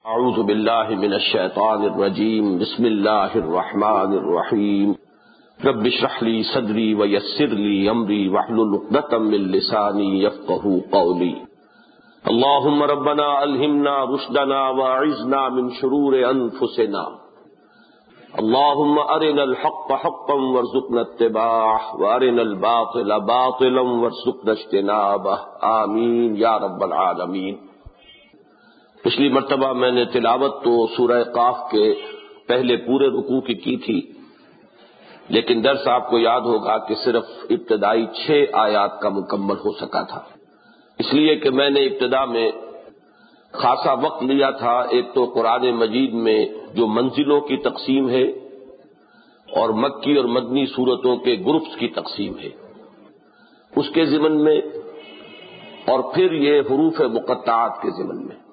اعوذ باللہ من الشیطان الرجیم بسم اللہ الرحمن الرحیم رب اشرح لی صدری ویسر لی امری واحلل عقدۃ من لسانی یفقہوا قولی اللہم ربنا الہمنا رشدنا واعذنا من شرور انفسنا اللہم ارنا الحق حقا وارزقنا اتباعہ وارنا الباطل باطلا وارزقنا اجتنابہ آمین یا رب العالمین۔ پچھلی مرتبہ میں نے تلاوت تو سورہ قاف کے پہلے پورے رکوع کی تھی، لیکن درس آپ کو یاد ہوگا کہ صرف ابتدائی 6 آیات کا مکمل ہو سکا تھا، اس لیے کہ میں نے ابتدا میں خاصا وقت لیا تھا۔ ایک تو قرآن مجید میں جو منزلوں کی تقسیم ہے اور مکی اور مدنی سورتوں کے گروپس کی تقسیم ہے اس کے ضمن میں، اور پھر یہ حروف مقطعات کے ضمن میں۔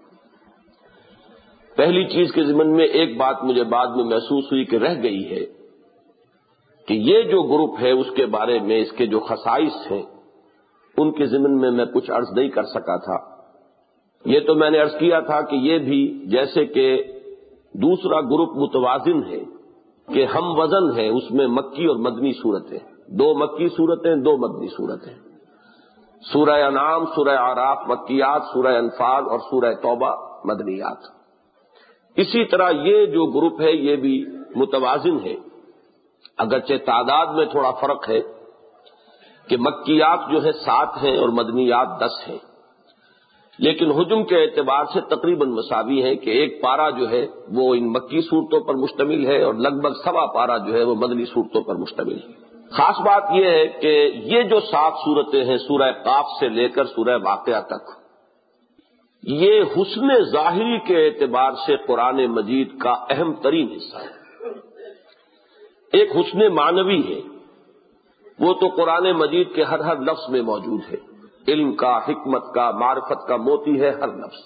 پہلی چیز کے ضمن میں ایک بات مجھے بعد میں محسوس ہوئی کہ رہ گئی ہے کہ یہ جو گروپ ہے اس کے بارے میں اس کے جو خصائص ہیں ان کے ضمن میں میں کچھ عرض نہیں کر سکا تھا۔ یہ تو میں نے عرض کیا تھا کہ یہ بھی جیسے کہ دوسرا گروپ متوازن ہے کہ ہم وزن ہے، اس میں مکی اور مدنی صورتیں، 2 مکی صورتیں 2 مدنی صورتیں، سورہ انعام، سورہ اعراف مکیات، سورہ انفال اور سورہ توبہ مدنیات۔ اسی طرح یہ جو گروپ ہے یہ بھی متوازن ہے، اگرچہ تعداد میں تھوڑا فرق ہے کہ مکیات جو ہے 7 ہیں اور مدنیات 10 ہیں، لیکن حجم کے اعتبار سے تقریباً مساوی ہے کہ ایک پارہ جو ہے وہ ان مکی صورتوں پر مشتمل ہے اور لگ بھگ سوا پارہ جو ہے وہ مدنی صورتوں پر مشتمل ہے۔ خاص بات یہ ہے کہ یہ جو 7 صورتیں ہیں سورہ قاف سے لے کر سورہ واقعہ تک، یہ حسن ظاہری کے اعتبار سے قرآن مجید کا اہم ترین حصہ ہے۔ ایک حسن معنوی ہے، وہ تو قرآن مجید کے ہر لفظ میں موجود ہے، علم کا، حکمت کا، معرفت کا موتی ہے ہر لفظ،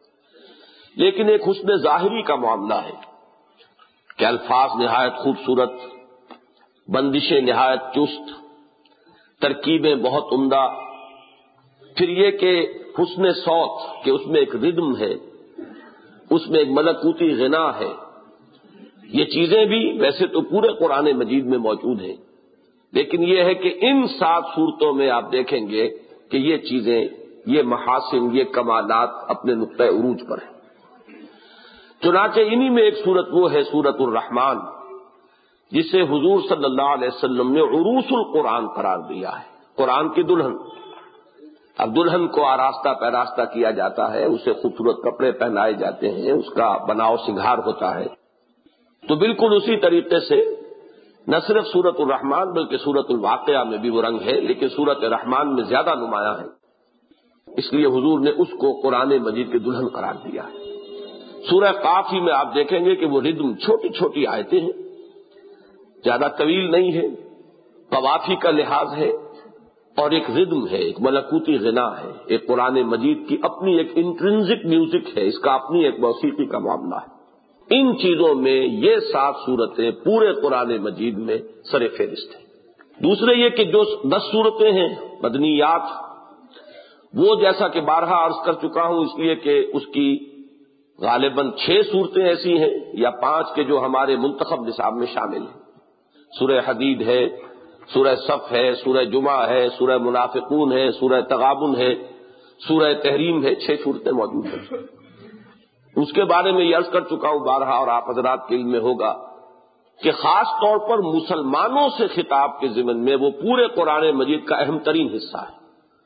لیکن ایک حسن ظاہری کا معاملہ ہے کہ الفاظ نہایت خوبصورت، بندشیں نہایت چست، ترکیبیں بہت عمدہ، پھر یہ کہ حسن صوت کہ اس میں ایک ردم ہے، اس میں ایک ملکوتی غنا ہے۔ یہ چیزیں بھی ویسے تو پورے قرآن مجید میں موجود ہیں، لیکن یہ ہے کہ ان 7 صورتوں میں آپ دیکھیں گے کہ یہ چیزیں، یہ محاسن، یہ کمالات اپنے نقطۂ عروج پر ہیں۔ چنانچہ انہی میں ایک صورت وہ ہے سورۃ الرحمن، جسے حضور صلی اللہ علیہ وسلم نے عروس القرآن قرار دیا ہے، قرآن کی دلہن۔ اب دلہن کو آراستہ پیراستہ کیا جاتا ہے، اسے خوبصورت کپڑے پہنائے جاتے ہیں، اس کا بناؤ سنگھار ہوتا ہے، تو بالکل اسی طریقے سے نہ صرف سورۃ الرحمن بلکہ سورۃ الواقعہ میں بھی وہ رنگ ہے، لیکن سورۃ الرحمن میں زیادہ نمایاں ہے، اس لیے حضور نے اس کو قرآن مجید کی دلہن قرار دیا ہے۔ سورہ قاف ہی میں آپ دیکھیں گے کہ وہ ردم، چھوٹی چھوٹی آیتیں ہیں، زیادہ طویل نہیں ہے، قوافی کا لحاظ ہے، اور ایک ردم ہے، ایک ملکوتی غنا ہے، ایک قرآن مجید کی اپنی ایک انٹرنزک میوزک ہے، اس کا اپنی ایک موسیقی کا معاملہ ہے۔ ان چیزوں میں یہ 7 صورتیں پورے قرآن مجید میں سر فہرست ہیں۔ دوسرے یہ کہ جو 10 صورتیں ہیں مدنیات، وہ جیسا کہ بارہا عرض کر چکا ہوں، اس لیے کہ اس کی غالباً 6 صورتیں ایسی ہیں یا 5 کے جو ہمارے منتخب نصاب میں شامل ہیں۔ سورہ حدید ہے، سورہ صف ہے، سورہ جمعہ ہے، سورہ منافقون ہے، سورہ تغابن ہے، سورہ تحریم ہے، 6 صورتیں موجود ہیں۔ اس کے بارے میں یہ عرض کر چکا ہوں بارہا، اور آپ حضرات کے علم میں ہوگا کہ خاص طور پر مسلمانوں سے خطاب کے ضمن میں وہ پورے قرآن مجید کا اہم ترین حصہ ہے۔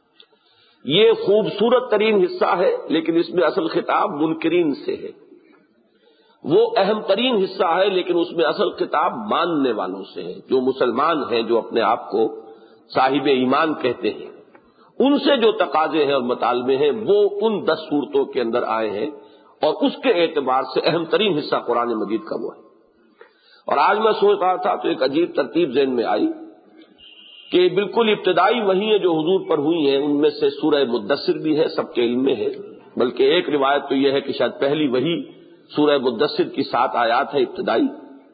یہ خوبصورت ترین حصہ ہے، لیکن اس میں اصل خطاب منکرین سے ہے۔ وہ اہم ترین حصہ ہے، لیکن اس میں اصل خطاب ماننے والوں سے ہے، جو مسلمان ہیں، جو اپنے آپ کو صاحب ایمان کہتے ہیں۔ ان سے جو تقاضے ہیں اور مطالبے ہیں وہ ان 10 صورتوں کے اندر آئے ہیں، اور اس کے اعتبار سے اہم ترین حصہ قرآن مجید کا وہ ہے۔ اور آج میں سوچ رہا تھا تو ایک عجیب ترتیب ذہن میں آئی کہ بالکل ابتدائی وحی ہیں جو حضور پر ہوئی ہیں، ان میں سے سورہ مدثر بھی ہے، سب کے علم میں ہے، بلکہ ایک روایت تو یہ ہے کہ شاید پہلی وحی سورہ مدثر کی 7 آیات ہے ابتدائی۔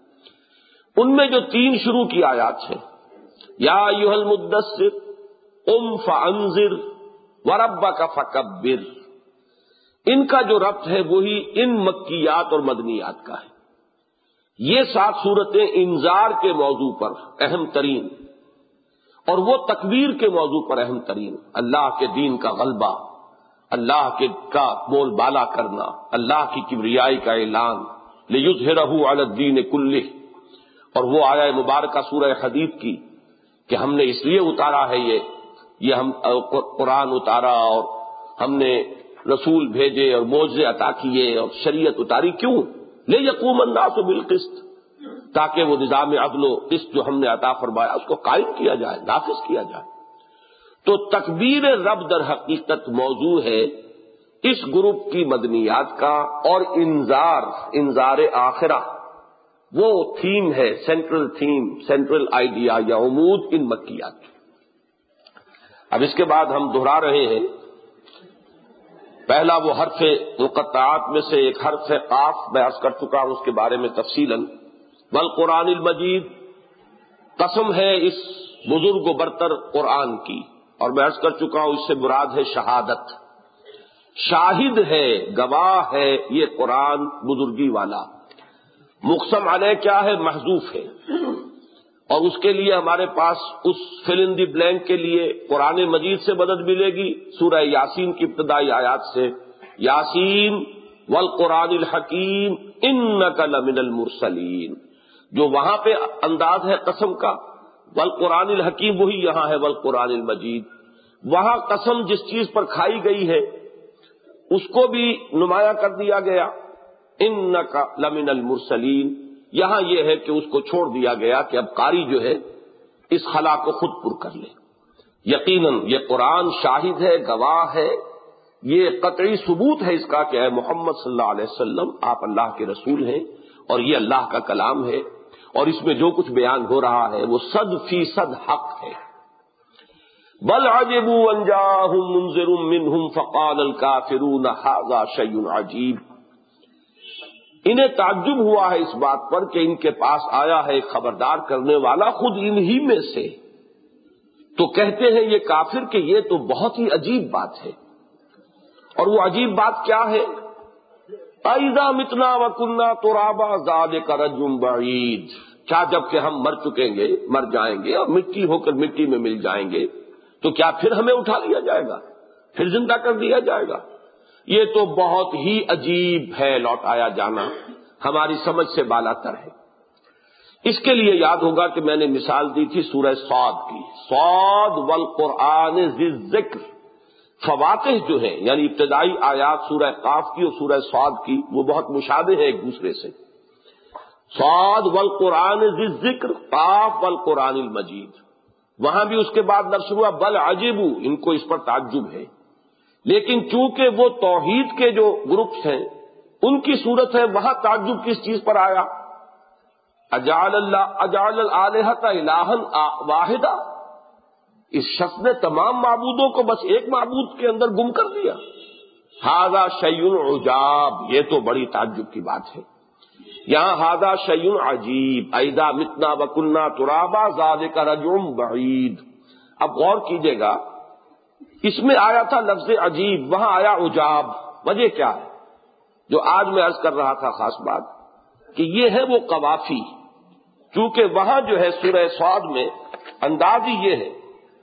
ان میں جو 3 شروع کی آیات ہیں، یا ایھا المدثر قم فانذر وربک فکبر، ان کا جو ربط ہے وہی ان مکیات اور مدنیات کا ہے۔ یہ 7 صورتیں انذار کے موضوع پر اہم ترین اور وہ تکبیر کے موضوع پر اہم ترین، اللہ کے دین کا غلبہ، اللہ کا بول بالا کرنا، اللہ کی کبریائی کا اعلان، لِیُظْهِرَهُ عَلَى الدِّینِ كُلِّهِ، اور وہ آیہ مبارکہ سورہ حدید کی کہ ہم نے اس لیے اتارا ہے یہ ہم قرآن اتارا اور ہم نے رسول بھیجے اور معجزے عطا کیے اور شریعت اتاری، کیوں؟ لِیَقُومَ النَّاسُ بِالْقِسْطِ، تاکہ وہ نظام عدل و قسط جو ہم نے عطا فرمایا اس کو قائم کیا جائے، نافذ کیا جائے۔ تو تکبیر رب در حقیقت موضوع ہے اس گروپ کی مدنیات کا، اور انذار آخرہ وہ تھیم ہے، سینٹرل آئیڈیا یا عمود ان مکیات۔ اب اس کے بعد ہم دہرا رہے ہیں، پہلا وہ حرف مقطعات میں سے ایک حرف قاف میں عرض کر چکا ہوں، اس کے بارے میں تفصیلاً، والقرآن المجید، قسم ہے اس بزرگ و برتر قرآن کی، اور میں عرض کر چکا ہوں اس سے مراد ہے شہادت، شاہد ہے، گواہ ہے یہ قرآن بزرگی والا۔ مقسم علیہ کیا ہے؟ محذوف ہے، اور اس کے لیے ہمارے پاس اس فل ان دی بلینک کے لیے قرآن مجید سے مدد ملے گی سورہ یاسین کی ابتدائی آیات سے، یاسین والقرآن الحکیم انک لمن المرسلین، جو وہاں پہ انداز ہے قسم کا، والقرآن الحکیم وہی یہاں ہے والقرآن المجید۔ وہاں قسم جس چیز پر کھائی گئی ہے اس کو بھی نمایاں کر دیا گیا، انک لمن المرسلین، یہاں یہ ہے کہ اس کو چھوڑ دیا گیا کہ اب قاری جو ہے اس خلا کو خود پر کر لے۔ یقیناً یہ قرآن شاہد ہے، گواہ ہے، یہ قطعی ثبوت ہے اس کا کہ اے محمد صلی اللہ علیہ وسلم آپ اللہ کے رسول ہیں اور یہ اللہ کا کلام ہے، اور اس میں جو کچھ بیان ہو رہا ہے وہ 100% حق ہے۔ بل عجبوا ان جاءهم منذر منهم فقال الكافرون هذا شيء عجیب، انہیں تعجب ہوا ہے اس بات پر کہ ان کے پاس آیا ہے ایک خبردار کرنے والا خود انہی میں سے، تو کہتے ہیں یہ کافر کہ یہ تو بہت ہی عجیب بات ہے۔ اور وہ عجیب بات کیا ہے؟ اذا متنا وکنا ترابا ذلک رجم بعید، کیا جب کہ ہم مر چکیں گے، مر جائیں گے اور مٹی ہو کر مٹی میں مل جائیں گے تو کیا پھر ہمیں اٹھا لیا جائے گا، پھر زندہ کر دیا جائے گا؟ یہ تو بہت ہی عجیب ہے، لوٹایا جانا ہماری سمجھ سے بالا تر ہے۔ اس کے لیے یاد ہوگا کہ میں نے مثال دی تھی سورہ صاد کی، صاد والقرآن ذی الذکر، فواکہ جو ہیں یعنی ابتدائی آیات سورہ قاف کی اور سورہ صاد کی وہ بہت مشابہ ہیں ایک دوسرے سے، صاد والقرآن ذی الذکر، قاف والقرآن المجید۔ وہاں بھی اس کے بعد لفظ ہوا بل عجبوا، ان کو اس پر تعجب ہے، لیکن چونکہ وہ توحید کے جو گروپس ہیں ان کی صورت ہے، وہاں تعجب کس چیز پر آیا؟ اجعل الآلہۃ الہا واحدا، اس شخص نے تمام معبودوں کو بس ایک معبود کے اندر گم کر دیا۔ ھذا شیء عجاب، یہ تو بڑی تعجب کی بات ہے۔ یہاں ھذا شیء عجیب، اذا متنا وکنا ترابا ذلک رجع بعید۔ اب غور کیجئے گا، اس میں آیا تھا لفظ عجیب، وہاں آیا عجاب، وجہ کیا ہے؟ جو آج میں عرض کر رہا تھا خاص بات کہ یہ ہے وہ قوافی، چونکہ وہاں جو ہے سورہ صاد میں انداز ہی یہ ہے،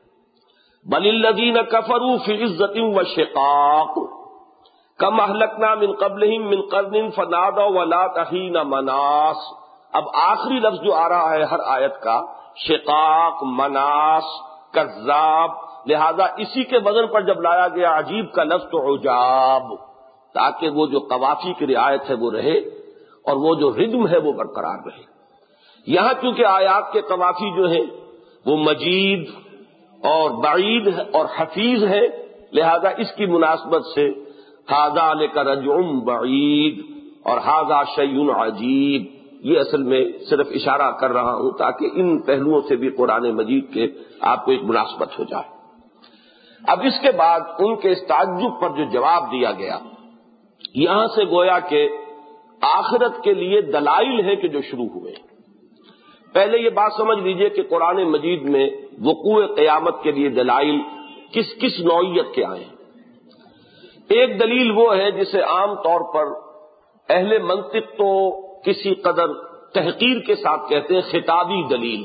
بل الذین کفروا فی عزۃ وشقاق کم اہلکنا من قبلہم من قرن فنادوا ولا حین مناص۔ اب آخری لفظ جو آ رہا ہے ہر آیت کا، شقاق، مناص، کذاب، لہذا اسی کے وزن پر جب لایا گیا عجیب کا لفظ تو عجاب، تاکہ وہ جو قوافی کی رعایت ہے وہ رہے اور وہ جو ردم ہے وہ برقرار رہے۔ یہاں چونکہ آیات کے قوافی جو ہیں وہ مجید اور بعید اور حفیظ ہے، لہذا اس کی مناسبت سے ھذا لک رجع بعید اور ھذا شیء عجیب، یہ اصل میں صرف اشارہ کر رہا ہوں تاکہ ان پہلوؤں سے بھی قرآن مجید کے آپ کو ایک مناسبت ہو جائے۔ اب اس کے بعد ان کے اس تعجب پر جو جواب دیا گیا، یہاں سے گویا کہ آخرت کے لیے دلائل ہیں کہ جو شروع ہوئے۔ پہلے یہ بات سمجھ لیجئے کہ قرآن مجید میں وقوع قیامت کے لیے دلائل کس کس نوعیت کے آئے ہیں۔ ایک دلیل وہ ہے جسے عام طور پر اہل منطق تو کسی قدر تحقیر کے ساتھ کہتے ہیں خطابی دلیل۔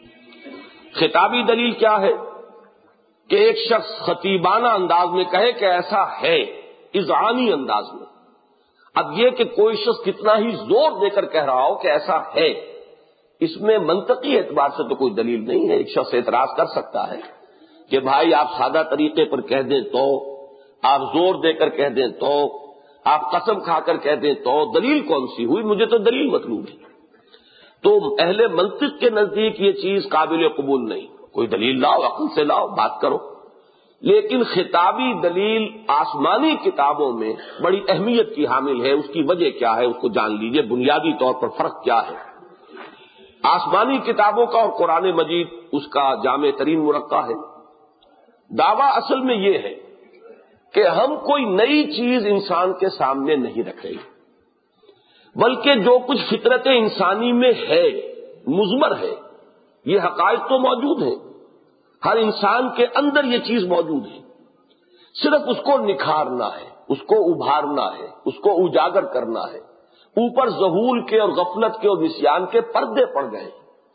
خطابی دلیل کیا ہے کہ ایک شخص خطیبانہ انداز میں کہے کہ ایسا ہے، اذعانی انداز میں۔ اب یہ کہ کوئی شخص کتنا ہی زور دے کر کہہ رہا ہو کہ ایسا ہے، اس میں منطقی اعتبار سے تو کوئی دلیل نہیں ہے۔ ایک شخص اعتراض کر سکتا ہے کہ بھائی آپ سادہ طریقے پر کہہ دیں تو، آپ زور دے کر کہہ دیں تو، آپ قسم کھا کر کہہ دیں تو، دلیل کون سی ہوئی؟ مجھے تو دلیل مطلوب ہے۔ تو اہل منطق کے نزدیک یہ چیز قابل قبول نہیں، کوئی دلیل لاؤ، عقل سے لاؤ، بات کرو۔ لیکن خطابی دلیل آسمانی کتابوں میں بڑی اہمیت کی حامل ہے۔ اس کی وجہ کیا ہے اس کو جان لیجئے، بنیادی طور پر فرق کیا ہے۔ آسمانی کتابوں کا اور قرآن مجید اس کا جامع ترین مرقع ہے۔ دعویٰ اصل میں یہ ہے کہ ہم کوئی نئی چیز انسان کے سامنے نہیں رکھ رہے، بلکہ جو کچھ فطرت انسانی میں ہے، مضمر ہے، یہ حقائق تو موجود ہیں، ہر انسان کے اندر یہ چیز موجود ہے، صرف اس کو نکھارنا ہے، اس کو ابھارنا ہے، اس کو اجاگر کرنا ہے۔ اوپر ذہول کے اور غفلت کے اور نسیان کے پردے پڑ گئے،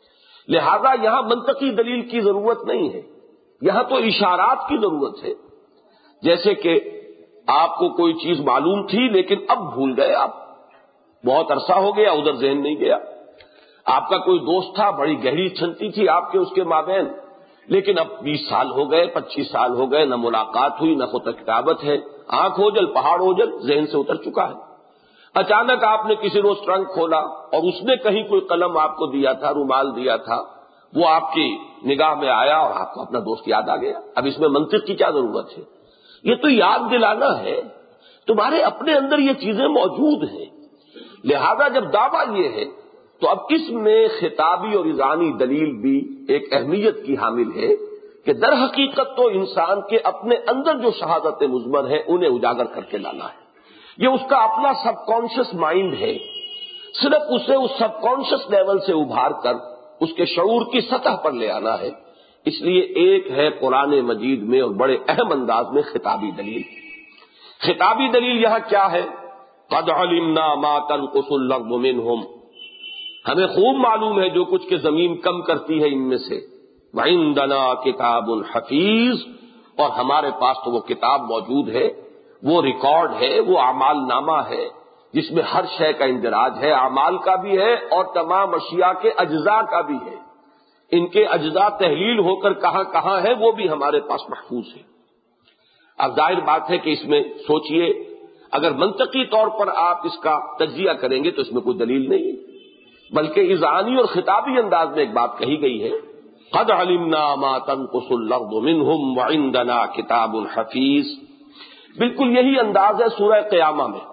لہذا یہاں منطقی دلیل کی ضرورت نہیں ہے، یہاں تو اشارات کی ضرورت ہے۔ جیسے کہ آپ کو کوئی چیز معلوم تھی لیکن اب بھول گئے، آپ بہت عرصہ ہو گیا ادھر ذہن نہیں گیا۔ آپ کا کوئی دوست تھا، بڑی گہری چھنتی تھی آپ کے اس کے مابین، لیکن اب 20 سال ہو گئے، 25 سال ہو گئے، نہ ملاقات ہوئی، نہ خط کتابت ہے، آنکھ اوجل پہاڑ اوجل، ذہن سے اتر چکا ہے۔ اچانک آپ نے کسی روز ٹرنک کھولا اور اس نے کہیں کوئی قلم آپ کو دیا تھا، رومال دیا تھا، وہ آپ کی نگاہ میں آیا اور آپ کو اپنا دوست یاد آ گیا۔ اب اس میں منطق کی کیا ضرورت ہے؟ یہ تو یاد دلانا ہے، تمہارے اپنے اندر یہ چیزیں موجود ہیں۔ لہذا جب دعویٰ یہ ہے تو اب اس میں خطابی اور اذعانی دلیل بھی ایک اہمیت کی حامل ہے کہ در حقیقت تو انسان کے اپنے اندر جو شہادت مضمر ہے انہیں اجاگر کر کے لانا ہے۔ یہ اس کا اپنا سب کانشس مائنڈ ہے، صرف اسے اس سب کانشس لیول سے ابھار کر اس کے شعور کی سطح پر لے آنا ہے۔ اس لیے ایک ہے قرآن مجید میں اور بڑے اہم انداز میں خطابی دلیل۔ خطابی دلیل یہاں کیا ہے؟ قد علمنا ما تنقص الارض منہم، ہمیں خوب معلوم ہے جو کچھ کہ زمین کم کرتی ہے ان میں سے، وعندنا کتاب حفیظ، اور ہمارے پاس تو وہ کتاب موجود ہے، وہ ریکارڈ ہے، وہ اعمال نامہ ہے جس میں ہر شے کا اندراج ہے، اعمال کا بھی ہے اور تمام اشیاء کے اجزاء کا بھی ہے، ان کے اجزاء تحلیل ہو کر کہاں کہاں ہے وہ بھی ہمارے پاس محفوظ ہے۔ اب ظاہر بات ہے کہ اس میں سوچئے، اگر منطقی طور پر آپ اس کا تجزیہ کریں گے تو اس میں کوئی دلیل نہیں ہے، بلکہ اذعانی اور خطابی انداز میں ایک بات کہی گئی ہے، قد علمنا ما تنقص الارض منہم وعندنا کتاب حفیظ۔ بالکل یہی انداز ہے سورہ قیامہ میں،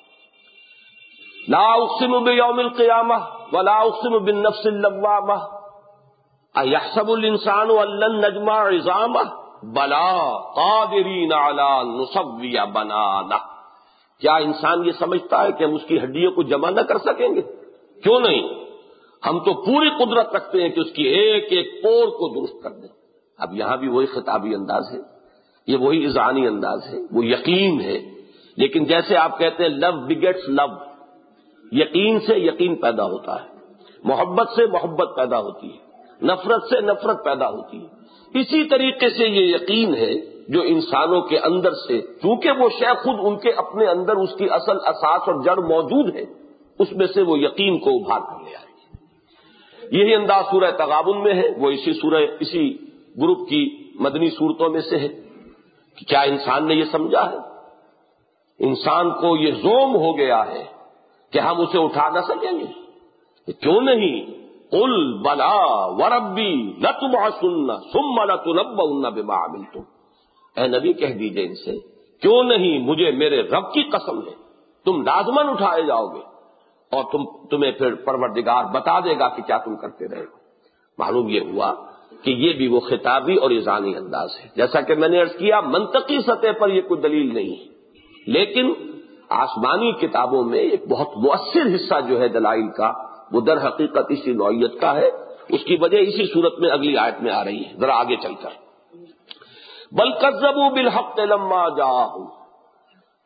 لا اقسم بیوم القیامہ ولا اقسم بالنفس اللوامہ ایحسب الانسان ان لن نجمع عظامہ بلا قادرین علی ان نسوی بنانہ۔ کیا انسان یہ سمجھتا ہے کہ ہم اس کی ہڈیوں کو جمع نہ کر سکیں گے؟ کیوں نہیں، ہم تو پوری قدرت رکھتے ہیں کہ اس کی ایک ایک پور کو درست کر دیں۔ اب یہاں بھی وہی خطابی انداز ہے، یہ وہی اذعانی انداز ہے، وہ یقین ہے۔ لیکن جیسے آپ کہتے ہیں لو بگیٹس لو، یقین سے یقین پیدا ہوتا ہے، محبت سے محبت پیدا ہوتی ہے، نفرت سے نفرت پیدا ہوتی ہے۔ اسی طریقے سے یہ یقین ہے جو انسانوں کے اندر سے، چونکہ وہ شے خود ان کے اپنے اندر اس کی اصل اساس اور جڑ موجود ہے، اس میں سے وہ یقین کو ابھار کر لے آئے۔ یہی انداز سورہ تغابن میں ہے، وہ اسی گروپ کی مدنی صورتوں میں سے ہے کہ کیا انسان نے یہ سمجھا ہے؟ انسان کو یہ زوم ہو گیا ہے کہ ہم اسے اٹھا نہ سکیں گے؟ کیوں نہیں؟ قل بلا وربی لتبعثن ثم لتنبؤن بما عملتم، اے نبی کہہ دیجئے ان سے، کیوں نہیں، مجھے میرے رب کی قسم ہے تم لازماً اٹھائے جاؤ گے اور تمہیں پھر پروردگار بتا دے گا کہ کیا تم کرتے رہے ہو۔ معلوم یہ ہوا کہ یہ بھی وہ خطابی اور اذعانی انداز ہے۔ جیسا کہ میں نے عرض کیا، منطقی سطح پر یہ کوئی دلیل نہیں ہے، لیکن آسمانی کتابوں میں ایک بہت مؤثر حصہ جو ہے دلائل کا، وہ در حقیقت اسی نوعیت کا ہے۔ اس کی وجہ اسی صورت میں اگلی آیت میں آ رہی ہے، ذرا آگے چل کر، بل کذبوا بالحق لما جاءہم،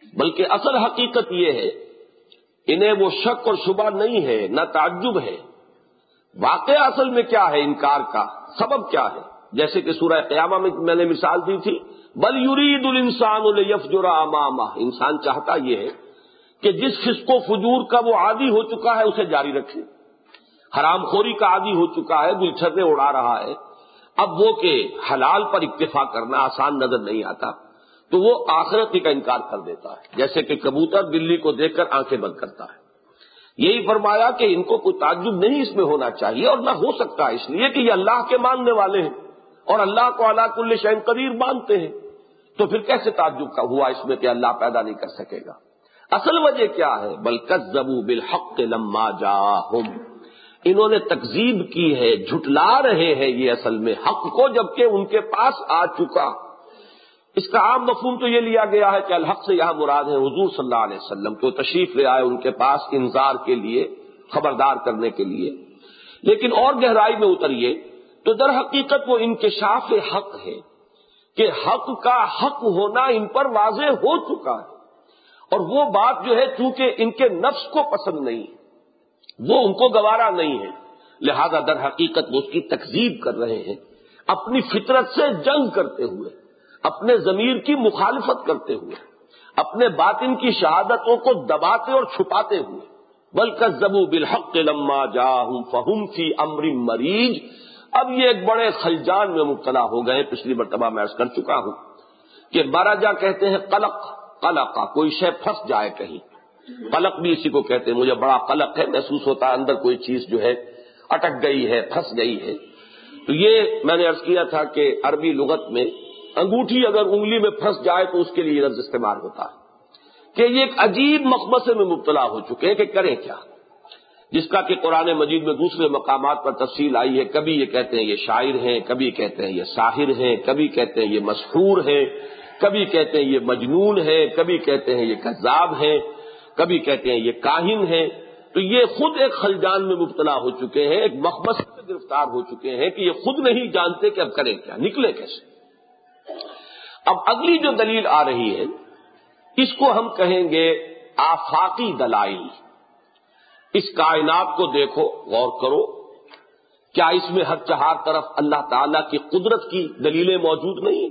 بلکہ اصل حقیقت یہ ہے انہیں وہ شک اور شبہ نہیں ہے، نہ تعجب ہے۔ واقعہ اصل میں کیا ہے انکار کا، سبب کیا ہے؟ جیسے کہ سورہ قیامہ میں نے مثال دی تھی، بل یرید الانسان لیفجر امامہ، انسان چاہتا یہ ہے کہ جس فسق و فجور کا وہ عادی ہو چکا ہے اسے جاری رکھے، حرام خوری کا عادی ہو چکا ہے، گلچھرے اڑا رہا ہے، اب وہ کہ حلال پر اکتفا کرنا آسان نظر نہیں آتا تو وہ آخرت کا انکار کر دیتا ہے، جیسے کہ کبوتر بلی کو دیکھ کر آنکھیں بند کرتا ہے۔ یہی فرمایا کہ ان کو کوئی تعجب نہیں اس میں ہونا چاہیے اور نہ ہو سکتا، اس لیے کہ یہ اللہ کے ماننے والے ہیں اور اللہ کو علی کل شیء قدیر مانتے ہیں، تو پھر کیسے تعجب کا ہوا اس میں کہ اللہ پیدا نہیں کر سکے گا؟ اصل وجہ کیا ہے؟ بل کذبوا بالحق لما جاءہم، انہوں نے تکذیب کی ہے، جھٹلا رہے ہیں یہ اصل میں حق کو جبکہ ان کے پاس آ چکا۔ اس کا عام مفہوم تو یہ لیا گیا ہے کہ الحق سے یہاں مراد ہے حضور صلی اللہ علیہ وسلم، تو تشریف لے آئے ان کے پاس انذار کے لیے، خبردار کرنے کے لیے۔ لیکن اور گہرائی میں اتریے تو در حقیقت وہ انکشاف حق ہے کہ حق کا حق ہونا ان پر واضح ہو چکا ہے، اور وہ بات جو ہے چونکہ ان کے نفس کو پسند نہیں ہے، وہ ان کو گوارا نہیں ہے، لہذا در حقیقت وہ اس کی تکذیب کر رہے ہیں، اپنی فطرت سے جنگ کرتے ہوئے، اپنے ضمیر کی مخالفت کرتے ہوئے، اپنے باطن کی شہادتوں کو دباتے اور چھپاتے ہوئے۔ بل کذبوا بالحق لما جاءہم فہم فی امر مریج، اب یہ ایک بڑے خلجان میں مبتلا ہو گئے۔ پچھلی مرتبہ میں عرض کر چکا ہوں کہ مرجا کہتے ہیں قلق، قلقہ کوئی شے پھنس جائے کہیں، قلق بھی اسی کو کہتے ہیں، مجھے بڑا قلق ہے، محسوس ہوتا ہے اندر کوئی چیز جو ہے اٹک گئی ہے، پھنس گئی ہے۔ تو یہ میں نے عرض کیا تھا کہ عربی لغت میں انگوٹھی اگر انگلی میں پھنس جائے تو اس کے لیے لفظ استعمال ہوتا ہے کہ یہ ایک عجیب مخمصے میں مبتلا ہو چکے ہیں کہ کریں کیا، جس کا کہ قرآن مجید میں دوسرے مقامات پر تفصیل آئی ہے۔ کبھی یہ کہتے ہیں یہ شاعر ہیں، کبھی کہتے ہیں یہ ساحر ہیں، کبھی کہتے ہیں یہ مسحور ہیں، کبھی کہتے ہیں یہ مجنون ہے، کبھی کہتے ہیں یہ کذاب ہیں، کبھی کہتے ہیں یہ کاہن ہیں۔ تو یہ خود ایک خلجان میں مبتلا ہو چکے ہیں، ایک مخمصے میں گرفتار ہو چکے ہیں کہ یہ خود نہیں جانتے کہ اب کریں کیا، نکلے کیسے۔ اب اگلی جو دلیل آ رہی ہے اس کو ہم کہیں گے آفاقی دلائل۔ اس کائنات کو دیکھو، غور کرو، کیا اس میں ہر چہار طرف اللہ تعالی کی قدرت کی دلیلیں موجود نہیں؟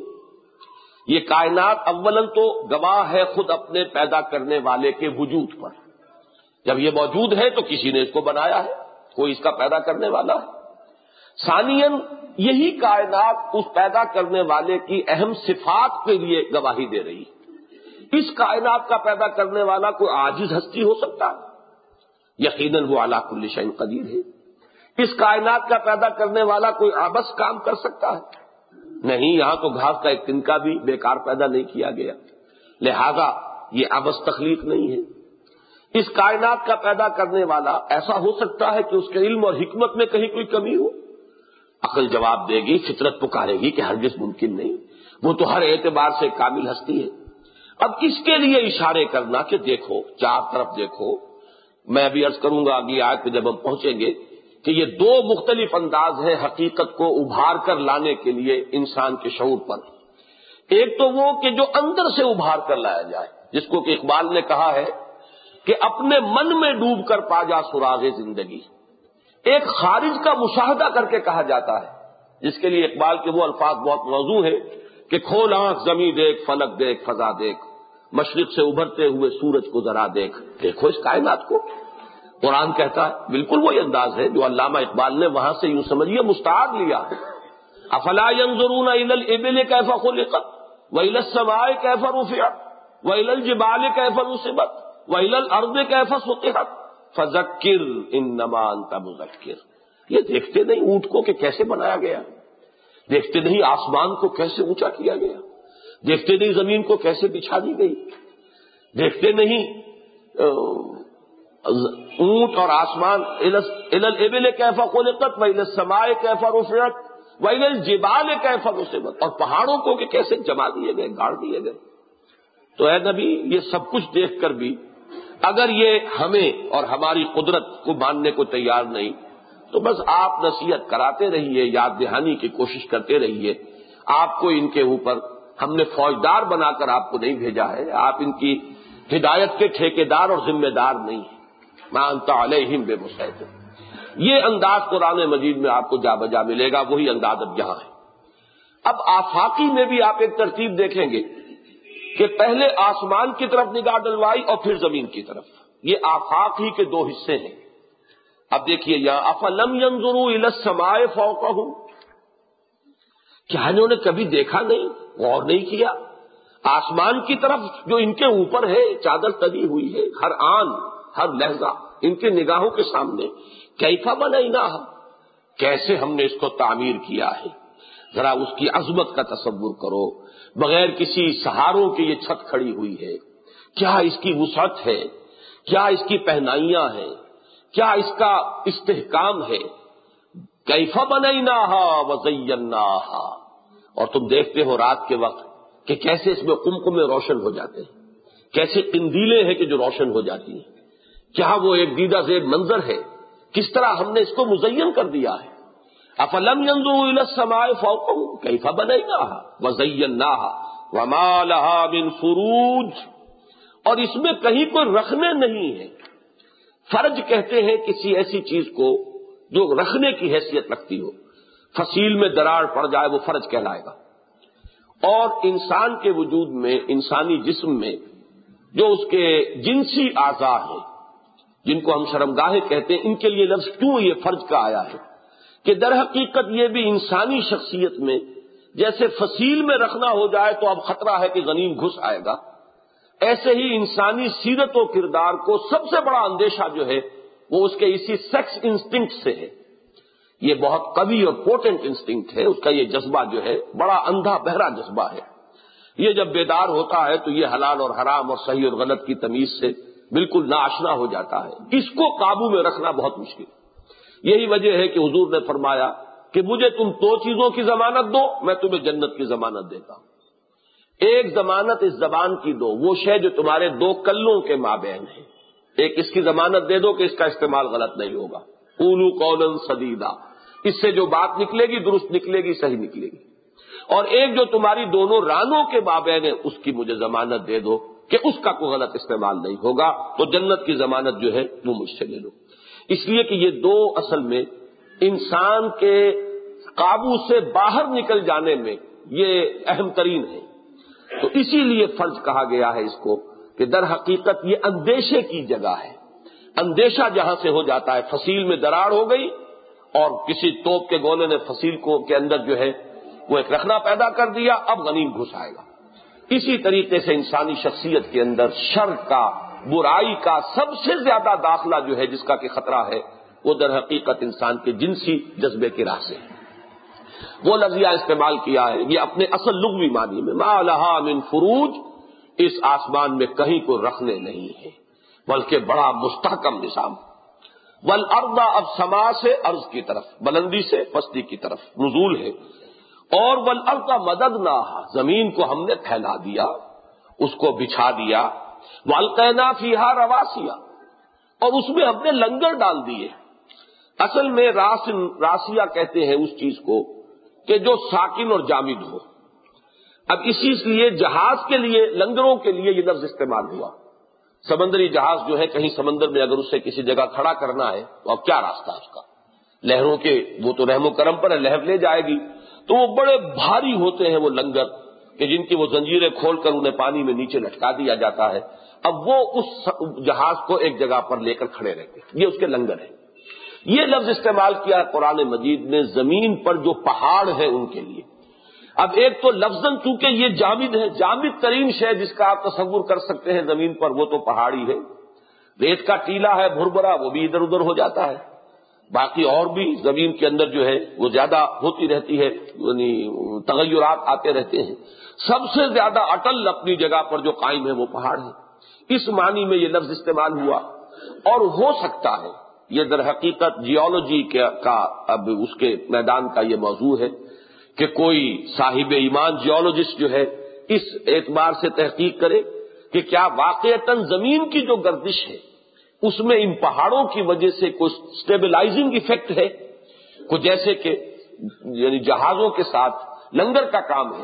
یہ کائنات اولاً تو گواہ ہے خود اپنے پیدا کرنے والے کے وجود پر، جب یہ موجود ہے تو کسی نے اس کو بنایا ہے، کوئی اس کا پیدا کرنے والا ہے۔ ثانیاً یہی کائنات اس پیدا کرنے والے کی اہم صفات کے لیے گواہی دے رہی ہے۔ اس کائنات کا پیدا کرنے والا کوئی عاجز ہستی ہو سکتا ہے؟ یقیناً وہ علی کل شیء قدیر ہے۔ اس کائنات کا پیدا کرنے والا کوئی عبث کام کر سکتا ہے؟ نہیں، یہاں تو گھاس کا ایک تنکا بھی بیکار پیدا نہیں کیا گیا، لہذا یہ عبث تخلیق نہیں ہے۔ اس کائنات کا پیدا کرنے والا ایسا ہو سکتا ہے کہ اس کے علم اور حکمت میں کہیں کوئی کمی ہو؟ عقل جواب دے گی، فطرت پکارے گی کہ ہرگز ممکن نہیں، وہ تو ہر اعتبار سے کامل ہستی ہے۔ اب اس کے لیے اشارے کرنا کہ دیکھو، چار طرف دیکھو، میں ابھی عرض کروں گا اگلی آیت پہ جب ہم پہنچیں گے کہ یہ دو مختلف انداز ہیں حقیقت کو ابھار کر لانے کے لیے انسان کے شعور پر۔ ایک تو وہ کہ جو اندر سے ابھار کر لایا جائے، جس کو کہ اقبال نے کہا ہے کہ اپنے من میں ڈوب کر پا جا سراغ زندگی۔ ایک خارج کا مشاہدہ کر کے کہا جاتا ہے، جس کے لیے اقبال کے وہ الفاظ بہت موزوں ہیں کہ کھول آنکھ زمیں دیکھ، فلک دیکھ، فضا دیکھ، مشرق سے ابھرتے ہوئے سورج کو ذرا دیکھ، دیکھو اس کائنات کو۔ قرآن کہتا ہے، بالکل وہی انداز ہے جو علامہ اقبال نے وہاں سے یوں سمجھیے مستعار لیا ہے۔ افلا ينظرون الى الابل كيف خلقت والى السماء كيف رفعت والى الجبال كيف نصبت والى الارض كيف سطحت فذکر انما انت مذکر۔ یہ دیکھتے نہیں اونٹ کو کہ کیسے بنایا گیا، دیکھتے نہیں آسمان کو کیسے اونچا کیا گیا، دیکھتے نہیں زمین کو کیسے بچھا دی گئی، دیکھتے نہیں اونٹ اور آسمان الی الابل کیف خلقت والى السماء کیف رفعت والى الجبال کیف نصبت، اور پہاڑوں کو کہ کیسے جما دیے گئے، گاڑ دیے گئے۔ تو اے نبی، یہ سب کچھ دیکھ کر بھی اگر یہ ہمیں اور ہماری قدرت کو ماننے کو تیار نہیں تو بس آپ نصیحت کراتے رہیے، یاد دہانی کی کوشش کرتے رہیے۔ آپ کو ان کے اوپر ہم نے فوجدار بنا کر آپ کو نہیں بھیجا ہے، آپ ان کی ہدایت کے ٹھیکیدار اور ذمہ دار نہیں ہیں، ما انت علیہم بمسیطر۔ یہ انداز قرآن مجید میں آپ کو جا بجا ملے گا، وہی انداز اب یہاں ہے۔ اب آفاقی میں بھی آپ ایک ترتیب دیکھیں گے کہ پہلے آسمان کی طرف نگاہ ڈلوائی اور پھر زمین کی طرف، یہ آفاق ہی کے دو حصے ہیں۔ اب دیکھیے یہاں افلم ينظروا الى السماء فوقهم، کیا انہوں نے کبھی دیکھا نہیں، غور نہیں کیا آسمان کی طرف جو ان کے اوپر ہے، چادر تلی ہوئی ہے، ہر آن ہر لہجہ ان کے نگاہوں کے سامنے، کیف بنیناھا، کیسے ہم نے اس کو تعمیر کیا ہے، ذرا اس کی عظمت کا تصور کرو، بغیر کسی سہاروں کے یہ چھت کھڑی ہوئی ہے، کیا اس کی وسعت ہے، کیا اس کی پہنائیاں ہیں، کیا اس کا استحکام ہے، کیف بنیناھا وزیناھا، اور تم دیکھتے ہو رات کے وقت کہ کیسے اس میں قمقمے روشن ہو جاتے ہیں، کیسے قندیلیں ہیں کہ جو روشن ہو جاتی ہیں، کیا وہ ایک دیدہ زیب منظر ہے، کس طرح ہم نے اس کو مزین کر دیا ہے۔ افلم ينظروا الى السماء فوقهم كيف بنيناها وزيناها وما لها من فروج، اور اس میں کہیں کوئی رکھنے نہیں ہے۔ فرج کہتے ہیں کسی ایسی چیز کو جو رکھنے کی حیثیت رکھتی ہو، فصیل میں دراڑ پڑ جائے وہ فرج کہلائے گا۔ اور انسان کے وجود میں، انسانی جسم میں جو اس کے جنسی اعضاء ہیں جن کو ہم شرمگاہیں کہتے ہیں، ان کے لیے لفظ کیوں یہ فرج کا آیا ہے کہ در حقیقت یہ بھی انسانی شخصیت میں جیسے فصیل میں رکھنا ہو جائے تو اب خطرہ ہے کہ غنیم گھس آئے گا، ایسے ہی انسانی سیرت و کردار کو سب سے بڑا اندیشہ جو ہے وہ اس کے اسی سیکس انسٹنکٹ سے ہے۔ یہ بہت قوی اور پوٹنٹ انسٹنکٹ ہے، اس کا یہ جذبہ جو ہے بڑا اندھا بہرا جذبہ ہے۔ یہ جب بیدار ہوتا ہے تو یہ حلال اور حرام اور صحیح اور غلط کی تمیز سے بالکل ناآشنا ہو جاتا ہے، اس کو قابو میں رکھنا بہت مشکل ہے۔ یہی وجہ ہے کہ حضور نے فرمایا کہ مجھے تم دو چیزوں کی ضمانت دو، میں تمہیں جنت کی ضمانت دیتا ہوں۔ ایک ضمانت اس زبان کی دو، وہ شے جو تمہارے دو کلوں کے مابین ہے، ایک اس کی ضمانت دے دو کہ اس کا استعمال غلط نہیں ہوگا، قولوا قولا سدیدا، اس سے جو بات نکلے گی درست نکلے گی، صحیح نکلے گی۔ اور ایک جو تمہاری دونوں رانوں کے مابین ہے، اس کی مجھے ضمانت دے دو کہ اس کا کوئی غلط استعمال نہیں ہوگا، تو جنت کی ضمانت جو ہے وہ مجھ سے لے لو۔ اس لیے کہ یہ دو اصل میں انسان کے قابو سے باہر نکل جانے میں یہ اہم ترین ہے۔ تو اسی لیے فرض کہا گیا ہے اس کو کہ در حقیقت یہ اندیشے کی جگہ ہے۔ اندیشہ جہاں سے ہو جاتا ہے، فصیل میں دراڑ ہو گئی اور کسی توپ کے گولے نے فصیل کو کے اندر جو ہے وہ ایک رخنا پیدا کر دیا، اب غنیم گھس آئے گا۔ اسی طریقے سے انسانی شخصیت کے اندر شر کا، برائی کا سب سے زیادہ داخلہ جو ہے جس کا کہ خطرہ ہے وہ در حقیقت انسان کے جنسی جذبے کی راہ سے ہے۔ وہ لفظ استعمال کیا ہے یہ اپنے اصل لغوی معنی میں، ما لہا من فروج، اس آسمان میں کہیں کو رکھنے نہیں ہے بلکہ بڑا مستحکم نظام۔ والارض، اب سما سے عرض کی طرف، بلندی سے پستی کی طرف نزول ہے، اور والارض مددناھا، زمین کو ہم نے پھیلا دیا، اس کو بچھا دیا، والقینا فیھا رواسیا، اور اس میں ہم نے لنگر ڈال دیے۔ اصل میں راسیہ کہتے ہیں اس چیز کو کہ جو ساکن اور جامد ہو۔ اب اسی لیے جہاز کے لیے، لنگروں کے لیے یہ لفظ استعمال ہوا۔ سمندری جہاز جو ہے کہیں سمندر میں اگر اسے کسی جگہ کھڑا کرنا ہے تو اب کیا راستہ اس کا، لہروں کے، وہ تو رحم و کرم پر ہے، لہر لے جائے گی، تو وہ بڑے بھاری ہوتے ہیں وہ لنگر کہ جن کی وہ زنجیریں کھول کر انہیں پانی میں نیچے لٹکا دیا جاتا ہے۔ اب وہ اس جہاز کو ایک جگہ پر لے کر کھڑے رہتے ہیں، یہ اس کے لنگر ہیں۔ یہ لفظ استعمال کیا قرآن مجید نے زمین پر جو پہاڑ ہیں ان کے لیے۔ اب ایک تو لفظاً چونکہ یہ جامد ہے، جامد ترین شے جس کا آپ تصور کر سکتے ہیں زمین پر وہ تو پہاڑی ہے۔ ریت کا ٹیلا ہے بھربھرا، وہ بھی ادھر ادھر ہو جاتا ہے، باقی اور بھی زمین کے اندر جو ہے وہ زیادہ ہوتی رہتی ہے، یعنی تغیرات آتے رہتے ہیں۔ سب سے زیادہ اٹل اپنی جگہ پر جو قائم ہے وہ پہاڑ ہے۔ اس معنی میں یہ لفظ استعمال ہوا، اور ہو سکتا ہے یہ در حقیقت جیولوجی کا اب اس کے میدان کا یہ موضوع ہے کہ کوئی صاحب ایمان جیولوجسٹ جو ہے اس اعتبار سے تحقیق کرے کہ کیا واقعتاً زمین کی جو گردش ہے اس میں ان پہاڑوں کی وجہ سے کوئی سٹیبلائزنگ ایفیکٹ ہے، کوئی جیسے کہ یعنی جہازوں کے ساتھ لنگر کا کام ہے،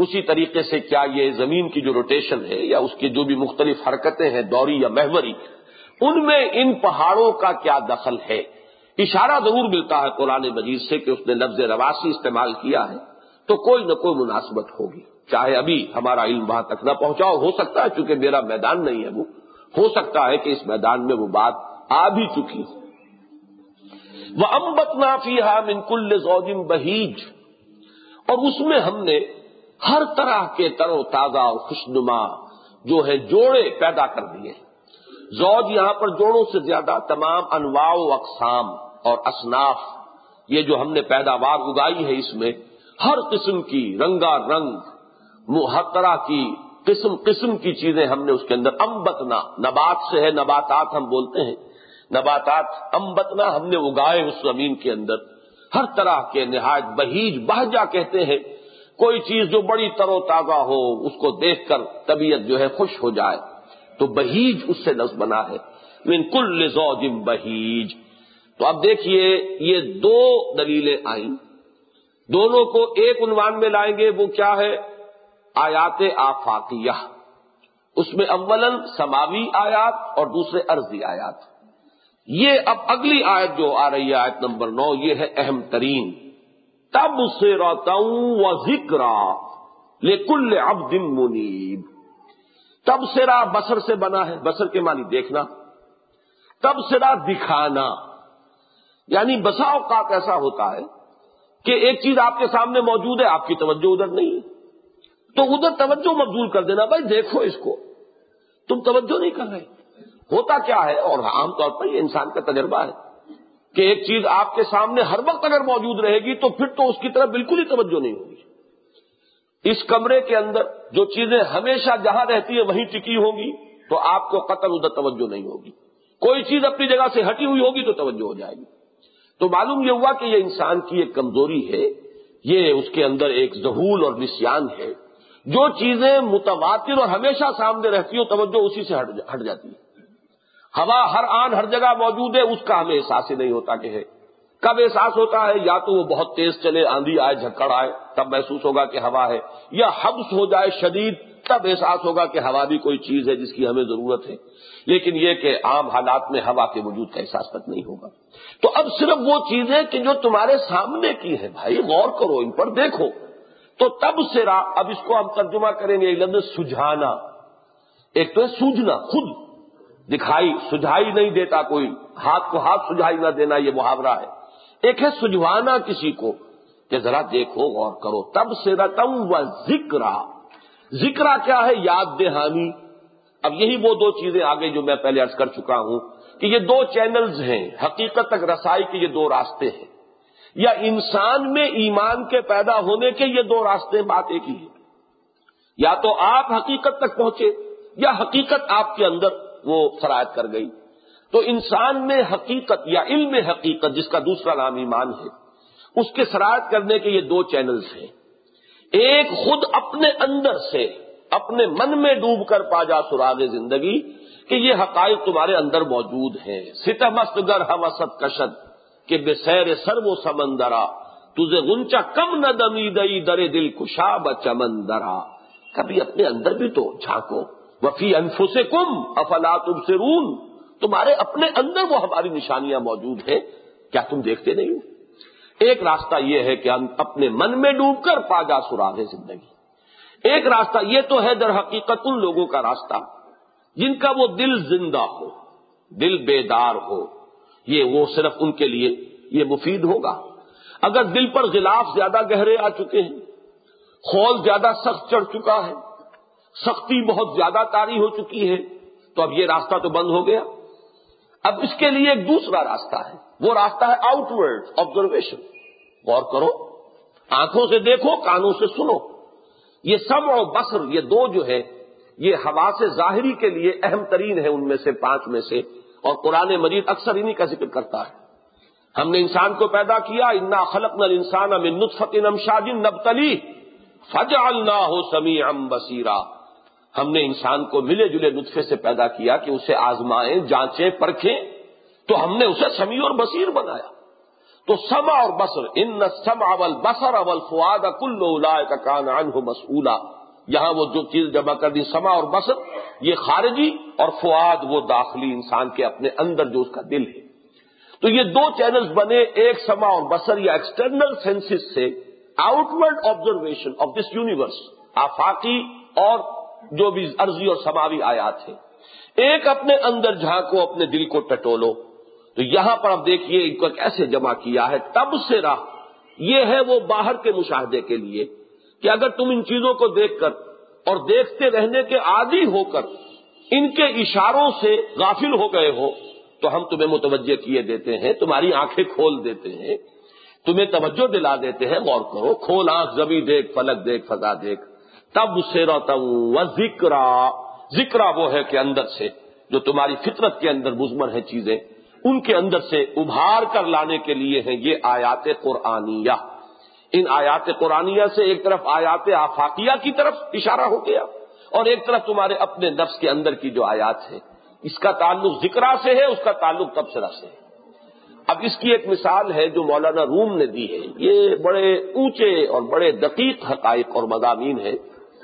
اسی طریقے سے کیا یہ زمین کی جو روٹیشن ہے یا اس کی جو بھی مختلف حرکتیں ہیں دوری یا محوری، ان میں ان پہاڑوں کا کیا دخل ہے؟ اشارہ ضرور ملتا ہے قرآن مجید سے کہ اس نے لفظ رواسی استعمال کیا ہے، تو کوئی نہ کوئی مناسبت ہوگی، چاہے ابھی ہمارا علم وہاں تک نہ پہنچاؤ، ہو سکتا ہے چونکہ میرا میدان نہیں ہے وہ، ہو سکتا ہے کہ اس میدان میں وہ بات آ بھی چکی ہو۔ وَأَنبَتْنَا فِيهَا مِن كُلِّ زَوْجٍ بَهِيجٍ، اور اس میں ہم نے ہر طرح کے تر و تازہ اور خوشنما جو ہے جوڑے پیدا کر دیے۔ زوج یہاں پر جوڑوں سے زیادہ تمام انواع و اقسام اور اصناف، یہ جو ہم نے پیداوار اگائی ہے اس میں ہر قسم کی رنگا رنگ ہر طرح کی قسم قسم کی چیزیں ہم نے اس کے اندر انبتنا، نبات سے ہے، نباتات ہم بولتے ہیں، نباتات انبتنا ہم نے اگائے اس زمین کے اندر، ہر طرح کے نہایت بہیج، بہجا کہتے ہیں کوئی چیز جو بڑی تر و تازہ ہو، اس کو دیکھ کر طبیعت جو ہے خوش ہو جائے، تو بہیج اس سے لفظ بنا ہے، من کل زوج بہیج۔ تو اب دیکھیے یہ دو دلیلیں آئیں، دونوں کو ایک عنوان میں لائیں گے، وہ کیا ہے؟ آیات آفاقیہ۔ اس میں اولاً سماوی آیات اور دوسرے ارضی آیات۔ یہ اب اگلی آیت جو آ رہی ہے آیت نمبر 9، یہ ہے اہم ترین، تبصرۃ و ذکریٰ لکل عبد منیب۔ تبصرہ بصر سے بنا ہے، بصر کے معنی دیکھنا، تبصرہ دکھانا، یعنی بسا اوقات ایسا ہوتا ہے کہ ایک چیز آپ کے سامنے موجود ہے، آپ کی توجہ ادھر نہیں ہے، تو ادھر توجہ مبذول کر دینا، بھائی دیکھو اس کو، تم توجہ نہیں کر رہے۔ ہوتا کیا ہے، اور عام طور پر یہ انسان کا تجربہ ہے کہ ایک چیز آپ کے سامنے ہر وقت اگر موجود رہے گی تو پھر تو اس کی طرف بالکل ہی توجہ نہیں ہوگی۔ اس کمرے کے اندر جو چیزیں ہمیشہ جہاں رہتی ہیں وہیں ٹکی ہوں گی تو آپ کو قطعاً ادھر توجہ نہیں ہوگی، کوئی چیز اپنی جگہ سے ہٹی ہوئی ہوگی تو توجہ ہو جائے گی۔ تو معلوم یہ ہوا کہ یہ انسان کی ایک کمزوری ہے، یہ اس کے اندر ایک ذہول اور نسیان ہے، جو چیزیں متواتر اور ہمیشہ سامنے رہتی ہو توجہ اسی سے ہٹ جاتی ہے۔ ہوا ہر آن ہر جگہ موجود ہے، اس کا ہمیں احساس ہی نہیں ہوتا کہ ہے۔ کب احساس ہوتا ہے؟ یا تو وہ بہت تیز چلے، آندھی آئے، جھکڑ آئے، تب محسوس ہوگا کہ ہوا ہے، یا حبس ہو جائے شدید، تب احساس ہوگا کہ ہوا بھی کوئی چیز ہے جس کی ہمیں ضرورت ہے۔ لیکن یہ کہ عام حالات میں ہوا کے وجود کا احساس تک نہیں ہوگا۔ تو اب صرف وہ چیزیں کہ جو تمہارے سامنے کی ہے، بھائی غور کرو، ان پر دیکھو، تو تب سرا، اب اس کو ہم ترجمہ کریں گے لفظ سجھانا۔ ایک تو ہے سوجھنا، خود دکھائی سجھائی نہیں دیتا کوئی، ہاتھ کو ہاتھ سجھائی نہ دینا، یہ محاورہ ہے۔ ایک ہے سجھوانا کسی کو کہ ذرا دیکھو، غور کرو۔ تبصرۃ و ذکریٰ، ذکریٰ کیا ہے؟ یاد دہانی۔ اب یہی وہ دو چیزیں آگے جو میں پہلے عرض کر چکا ہوں کہ یہ دو چینلز ہیں، حقیقت تک رسائی کے یہ دو راستے ہیں، یا انسان میں ایمان کے پیدا ہونے کے یہ دو راستے، بات ایک ہی ہے۔ یا تو آپ حقیقت تک پہنچے یا حقیقت آپ کے اندر وہ سرایت کر گئی۔ تو انسان میں حقیقت یا علم حقیقت، جس کا دوسرا نام ایمان ہے، اس کے سرایت کرنے کے یہ دو چینلز ہیں۔ ایک خود اپنے اندر سے، اپنے من میں ڈوب کر پا جا سراغ زندگی کہ یہ حقائق تمہارے اندر موجود ہیں۔ ستمست گر ہوست کشد کہ بے سیر سر و سمندرا، تجھے غنچہ کم نہ دمی دئی در دل کشا بچمندرا۔ کبھی اپنے اندر بھی تو جھانکو، وفی انفسکم افلا تبصرون، تمہارے اپنے اندر وہ ہماری نشانیاں موجود ہیں، کیا تم دیکھتے نہیں ہو؟ ایک راستہ یہ ہے کہ ہم اپنے من میں ڈوب کر پا جا سراغ زندگی۔ ایک راستہ یہ تو ہے در حقیقت ان لوگوں کا راستہ جن کا وہ دل زندہ ہو، دل بیدار ہو، وہ صرف ان کے لیے یہ مفید ہوگا۔ اگر دل پر غلاف زیادہ گہرے آ چکے ہیں، خول زیادہ سخت چڑھ چکا ہے، سختی بہت زیادہ طاری ہو چکی ہے، تو اب یہ راستہ تو بند ہو گیا۔ اب اس کے لیے ایک دوسرا راستہ ہے، وہ راستہ ہے آؤٹ ورڈ آبزرویشن۔ غور کرو، آنکھوں سے دیکھو، کانوں سے سنو۔ یہ سمع و بصر، یہ دو جو ہے یہ حواس ظاہری کے لیے اہم ترین ہے ان میں سے، 5 میں سے، اور قرآن مجید اکثر انہی کا ذکر کرتا ہے۔ ہم نے انسان کو پیدا کیا، انا خلقنا الانسان من نطفۃ امشاج نبتلیہ فجعلناہ سمیعا بصیرا۔ ہم نے انسان کو ملے جلے نطفے سے پیدا کیا کہ اسے آزمائیں، جانچیں، پرکھیں، تو ہم نے اسے سمیع اور بصیر بنایا۔ تو سمع اور بصر، ان السمع والبصر والفؤاد کل اولئک کان عنہ مسئولا، یہاں وہ جو چیز جمع کر دی سمع اور بصر یہ خارجی، اور فؤاد وہ داخلی انسان کے اپنے اندر جو اس کا دل ہے. تو یہ دو چینلز بنے، ایک سمع اور بصر یا ایکسٹرنل سینسز سے outward observation of this universe, آفاقی اور جو بھی ارضی اور سماوی آیات ہیں، ایک اپنے اندر جھانکو، اپنے دل کو ٹٹولو. تو یہاں پر اب دیکھیے ان کو کیسے جمع کیا ہے. تب سے راہ یہ ہے وہ باہر کے مشاہدے کے لیے کہ اگر تم ان چیزوں کو دیکھ کر اور دیکھتے رہنے کے عادی ہو کر ان کے اشاروں سے غافل ہو گئے ہو تو ہم تمہیں متوجہ کیے دیتے ہیں، تمہاری آنکھیں کھول دیتے ہیں، تمہیں توجہ دلا دیتے ہیں. غور کرو، کھول آنکھ، زمیں دیکھ، فلک دیکھ، فضا دیکھ. تب سے رتم و ذکرا وہ ہے کہ اندر سے جو تمہاری فطرت کے اندر مضمر ہیں چیزیں، ان کے اندر سے ابھار کر لانے کے لیے ہیں یہ آیات قرآنیہ. ان آیات قرآنیہ سے ایک طرف آیات آفاقیہ کی طرف اشارہ ہو گیا اور ایک طرف تمہارے اپنے نفس کے اندر کی جو آیات ہے، اس کا تعلق ذکرہ سے ہے، اس کا تعلق تبصرہ سے ہے. اب اس کی ایک مثال ہے جو مولانا روم نے دی ہے. یہ بڑے اونچے اور بڑے دقیق حقائق اور مضامین ہیں،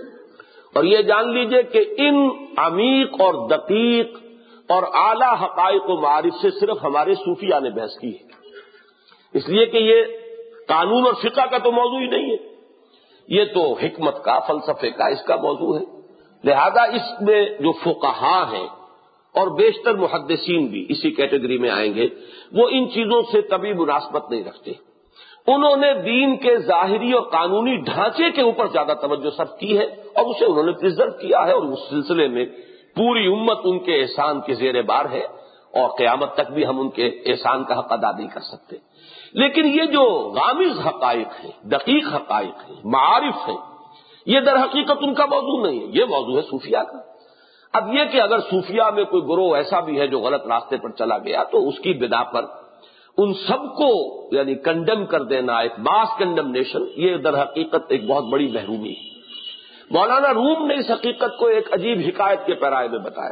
اور یہ جان لیجئے کہ ان عمیق اور دقیق اور اعلی حقائق و معارف سے صرف ہمارے صوفیاء نے بحث کی ہے، اس لیے کہ یہ قانون اور فقہ کا تو موضوع ہی نہیں ہے، یہ تو حکمت کا، فلسفے کا اس کا موضوع ہے. لہذا اس میں جو فقہاء ہیں اور بیشتر محدثین بھی اسی کیٹیگری میں آئیں گے، وہ ان چیزوں سے کبھی مناسبت نہیں رکھتے. انہوں نے دین کے ظاہری اور قانونی ڈھانچے کے اوپر زیادہ توجہ صرف کی ہے اور اسے انہوں نے پرزرو کیا ہے، اور اس سلسلے میں پوری امت ان کے احسان کے زیر بار ہے اور قیامت تک بھی ہم ان کے احسان کا حق ادا نہیں کر سکتے. لیکن یہ جو غامض حقائق ہیں، دقیق حقائق ہیں، معارف ہیں، یہ در حقیقت ان کا موضوع نہیں ہے، یہ موضوع ہے صوفیاء کا. اب یہ کہ اگر صوفیاء میں کوئی گروہ ایسا بھی ہے جو غلط راستے پر چلا گیا تو اس کی بنا پر ان سب کو یعنی کنڈم کر دینا، ایک ماس کنڈمنیشن، یہ در حقیقت ایک بہت بڑی محرومی ہے. مولانا روم نے اس حقیقت کو ایک عجیب حکایت کے پیرائے میں بتایا.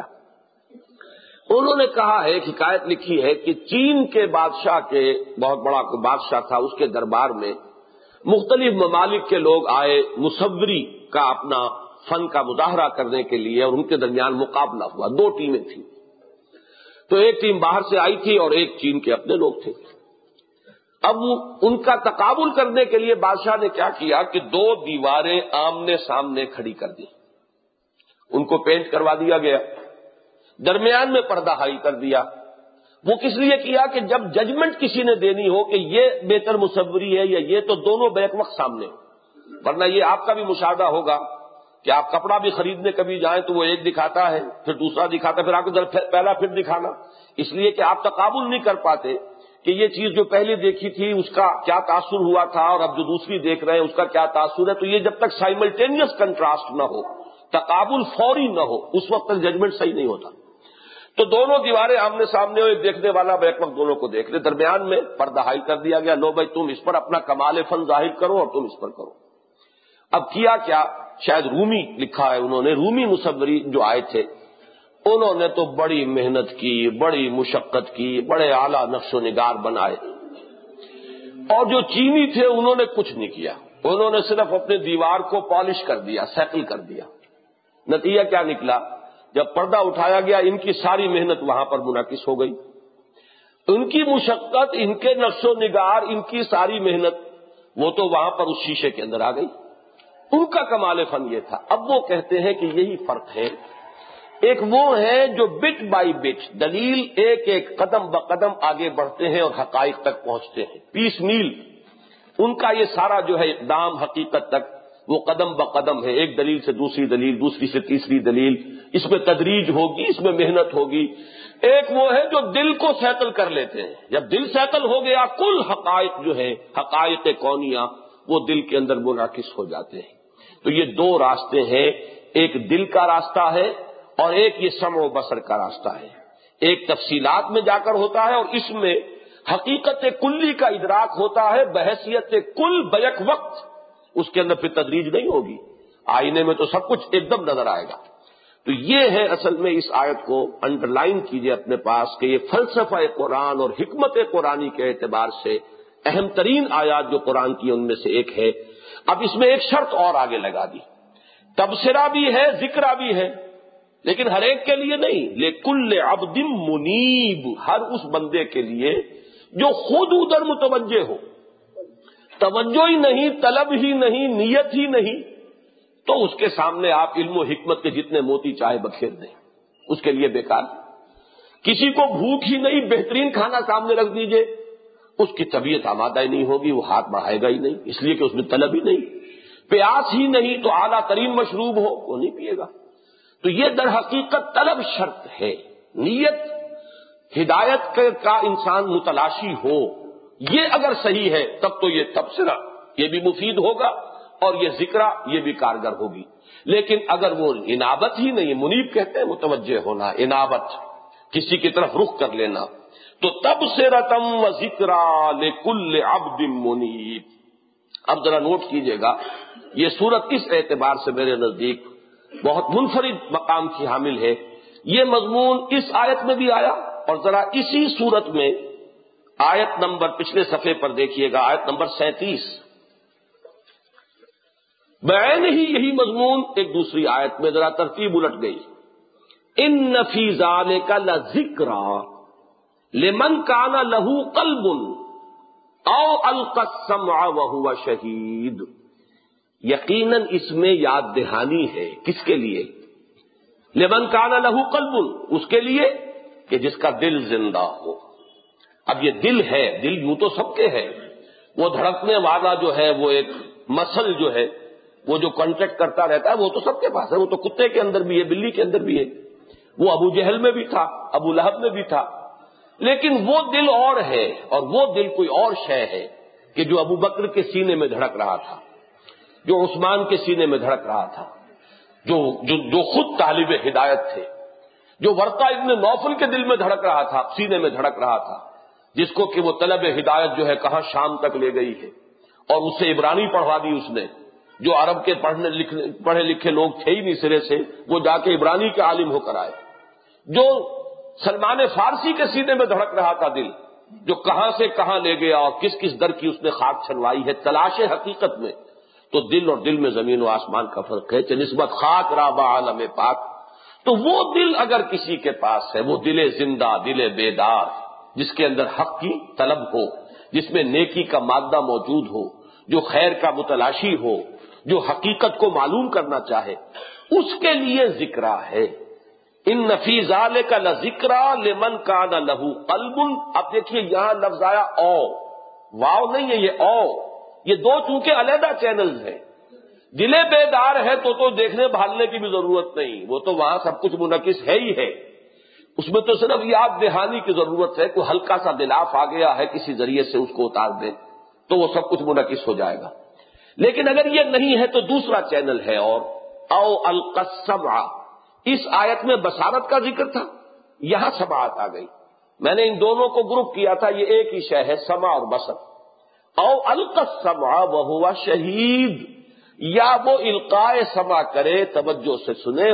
انہوں نے کہا ہے، ایک حکایت لکھی ہے کہ چین کے بادشاہ کے، بہت بڑا بادشاہ تھا، اس کے دربار میں مختلف ممالک کے لوگ آئے مصوری کا اپنا فن کا مظاہرہ کرنے کے لیے، اور ان کے درمیان مقابلہ ہوا. دو ٹیمیں تھیں، تو ایک ٹیم باہر سے آئی تھی اور ایک چین کے اپنے لوگ تھے. اب ان کا تقابل کرنے کے لیے بادشاہ نے کیا کیا کہ دو دیواریں آمنے سامنے کھڑی کر دی، ان کو پینٹ کروا دیا گیا، درمیان میں پردہ حائل کر دیا. وہ کس لیے کیا کہ جب ججمنٹ کسی نے دینی ہو کہ یہ بہتر مصوری ہے یا یہ، تو دونوں بیک وقت سامنے. ورنہ یہ آپ کا بھی مشاہدہ ہوگا کہ آپ کپڑا بھی خریدنے کبھی جائیں تو وہ ایک دکھاتا ہے، پھر دوسرا دکھاتا ہے، پھر آپ کو پہلا پھر دکھانا، اس لیے کہ آپ تقابل نہیں کر پاتے کہ یہ چیز جو پہلے دیکھی تھی اس کا کیا تاثر ہوا تھا اور اب جو دوسری دیکھ رہے ہیں اس کا کیا تاثر ہے. تو یہ جب تک سائملٹینیس کنٹراسٹ نہ ہو، تقابل فوری نہ ہو، اس وقت تک ججمنٹ صحیح نہیں ہوتا. تو دونوں دیواریں آمنے سامنے ہو، ایک دیکھنے والا بیک وقت دونوں کو دیکھ لے، درمیان میں پردہ حائل کر دیا گیا. لو بھائی تم اس پر اپنا کمال فن ظاہر کرو اور تم اس پر کرو. اب کیا کیا، شاید رومی لکھا ہے انہوں نے، رومی مصوری جو آئے تھے انہوں نے تو بڑی محنت کی، بڑی مشقت کی، بڑے اعلیٰ نقش و نگار بنائے. اور جو چینی تھے انہوں نے کچھ نہیں کیا، انہوں نے صرف اپنے دیوار کو پالش کر دیا، سیٹل کر دیا. نتیجہ کیا نکلا، جب پردہ اٹھایا گیا ان کی ساری محنت وہاں پر منعکس ہو گئی. ان کی مشقت، ان کے نقش و نگار، ان کی ساری محنت وہ تو وہاں پر اس شیشے کے اندر آ گئی. ان کا کمال فن یہ تھا. اب وہ کہتے ہیں کہ یہی فرق ہے. ایک وہ ہے جو بٹ بائی بٹ، دلیل ایک ایک قدم بقدم آگے بڑھتے ہیں اور حقائق تک پہنچتے ہیں، پیس میل. ان کا یہ سارا جو ہے اقدام حقیقت تک وہ قدم بقدم ہے، ایک دلیل سے دوسری دلیل، دوسری سے تیسری دلیل، اس میں تدریج ہوگی، اس میں محنت ہوگی. ایک وہ ہے جو دل کو سیٹل کر لیتے ہیں. جب دل سیٹل ہو گیا، کل حقائق جو ہے، حقائق کونیہ، وہ دل کے اندر منعکس ہو جاتے ہیں. تو یہ دو راستے ہیں، ایک دل کا راستہ ہے اور ایک یہ سمع و بصر کا راستہ ہے. ایک تفصیلات میں جا کر ہوتا ہے اور اس میں حقیقت کلی کا ادراک ہوتا ہے بحیثیت کل بیک وقت. اس کے اندر پھر تدریج نہیں ہوگی، آئینے میں تو سب کچھ ایک دم نظر آئے گا. تو یہ ہے اصل میں، اس آیت کو انڈر لائن کیجئے اپنے پاس کہ یہ فلسفہ قرآن اور حکمت قرآنی کے اعتبار سے اہم ترین آیات جو قرآن کی ان میں سے ایک ہے. اب اس میں ایک شرط اور آگے لگا دی، تبصرہ بھی ہے ذکرہ بھی ہے، لیکن ہر ایک کے لیے نہیں، لکل عبد منیب، ہر اس بندے کے لیے جو خود ادھر متوجہ ہو، توجہ ہی نہیں، طلب ہی نہیں، نیت ہی نہیں، تو اس کے سامنے آپ علم و حکمت کے جتنے موتی چاہے بکھیر دیں، اس کے لیے بیکار. کسی کو بھوک ہی نہیں، بہترین کھانا سامنے رکھ دیجئے، اس کی طبیعت آمادہ ہی نہیں ہوگی، وہ ہاتھ بڑھائے گا ہی نہیں، اس لیے کہ اس میں طلب ہی نہیں. پیاس ہی نہیں تو اعلیٰ ترین مشروب ہو وہ نہیں پیے گا. تو یہ در حقیقت طلب شرط ہے. نیت ہدایت کا انسان متلاشی ہو، یہ اگر صحیح ہے تب تو یہ تبصرہ یہ بھی مفید ہوگا اور یہ ذکرہ یہ بھی کارگر ہوگی. لیکن اگر وہ انابت ہی نہیں، منیب کہتے ہیں متوجہ ہونا، انابت کسی کی طرف رخ کر لینا، تو تبصرۃ و ذکرى لکل عبد منیب. اب ذرا نوٹ کیجئے گا، یہ سورت اس اعتبار سے میرے نزدیک بہت منفرد مقام کی حامل ہے. یہ مضمون اس آیت میں بھی آیا، اور ذرا اسی سورت میں آیت نمبر پچھلے صفحے پر دیکھیے گا، آیت نمبر 37، بعین ہی یہی مضمون ایک دوسری آیت میں ذرا ترتیب الٹ گئی. ان فی ذالک لذکری لمن کان لہ قلب او القی السمع وہو شہید. یقیناً اس میں یاد دہانی ہے، کس کے لیے؟ لمن کان لہ قلب، اس کے لیے کہ جس کا دل زندہ ہو. اب یہ دل ہے، دل یوں تو سب کے ہے، وہ دھڑکنے والا جو ہے، وہ ایک مسل جو ہے، وہ جو کانٹیکٹ کرتا رہتا ہے، وہ تو سب کے پاس ہے، وہ تو کتے کے اندر بھی ہے، بلی کے اندر بھی ہے، وہ ابو جہل میں بھی تھا، ابو لہب میں بھی تھا. لیکن وہ دل اور ہے، اور وہ دل کوئی اور شے ہے کہ جو ابو بکر کے سینے میں دھڑک رہا تھا، جو عثمان کے سینے میں دھڑک رہا تھا، جو خود طالب ہدایت تھے، جو ورقہ ابن نوفل کے دل میں دھڑک رہا تھا، سینے میں دھڑک رہا تھا، جس کو کہ وہ طلب ہدایت جو ہے کہاں شام تک لے گئی ہے، اور اسے عبرانی پڑھوا دی اس نے. جو عرب کے پڑھے لکھے لوگ تھے ہی نہیں سرے سے، وہ جا کے عبرانی کے عالم ہو کر آئے. جو سلمان فارسی کے سینے میں دھڑک رہا تھا دل، جو کہاں سے کہاں لے گیا اور کس کس در کی اس نے خاک چھلوائی ہے تلاش حقیقت میں. تو دل اور دل میں زمین و آسمان کا فرق ہے، نسبت خاک رابع عالم پاک. تو وہ دل اگر کسی کے پاس ہے، وہ دل زندہ، دل بیدار، جس کے اندر حق کی طلب ہو، جس میں نیکی کا مادہ موجود ہو، جو خیر کا متلاشی ہو، جو حقیقت کو معلوم کرنا چاہے، اس کے لیے ذکرہ ہے. ان فی ذالک لذکرى لمن کان لہ قلب. اب دیکھیے یہاں لفظ آیا او، واو نہیں ہے، یہ او. یہ دو چونکہ علیحدہ چینلز ہیں. دل بیدار ہے تو دیکھنے بھالنے کی بھی ضرورت نہیں، وہ تو وہاں سب کچھ منعکس ہے ہی ہے. اس میں تو صرف یاد دہانی کی ضرورت ہے، کوئی ہلکا سا غلاف آ گیا ہے کسی ذریعے سے اس کو اتار دیں تو وہ سب کچھ منعکس ہو جائے گا. لیکن اگر یہ نہیں ہے تو دوسرا چینل ہے، اور او القی السمع. اس آیت میں بصارت کا ذکر تھا، یہاں سماعت آ گئی. میں نے ان دونوں کو گروپ کیا تھا، یہ ایک ہی شے ہے، سمع اور بصر. او القی السمع وہو شہید، یا وہ القائے سمع کرے، توجہ سے سنے،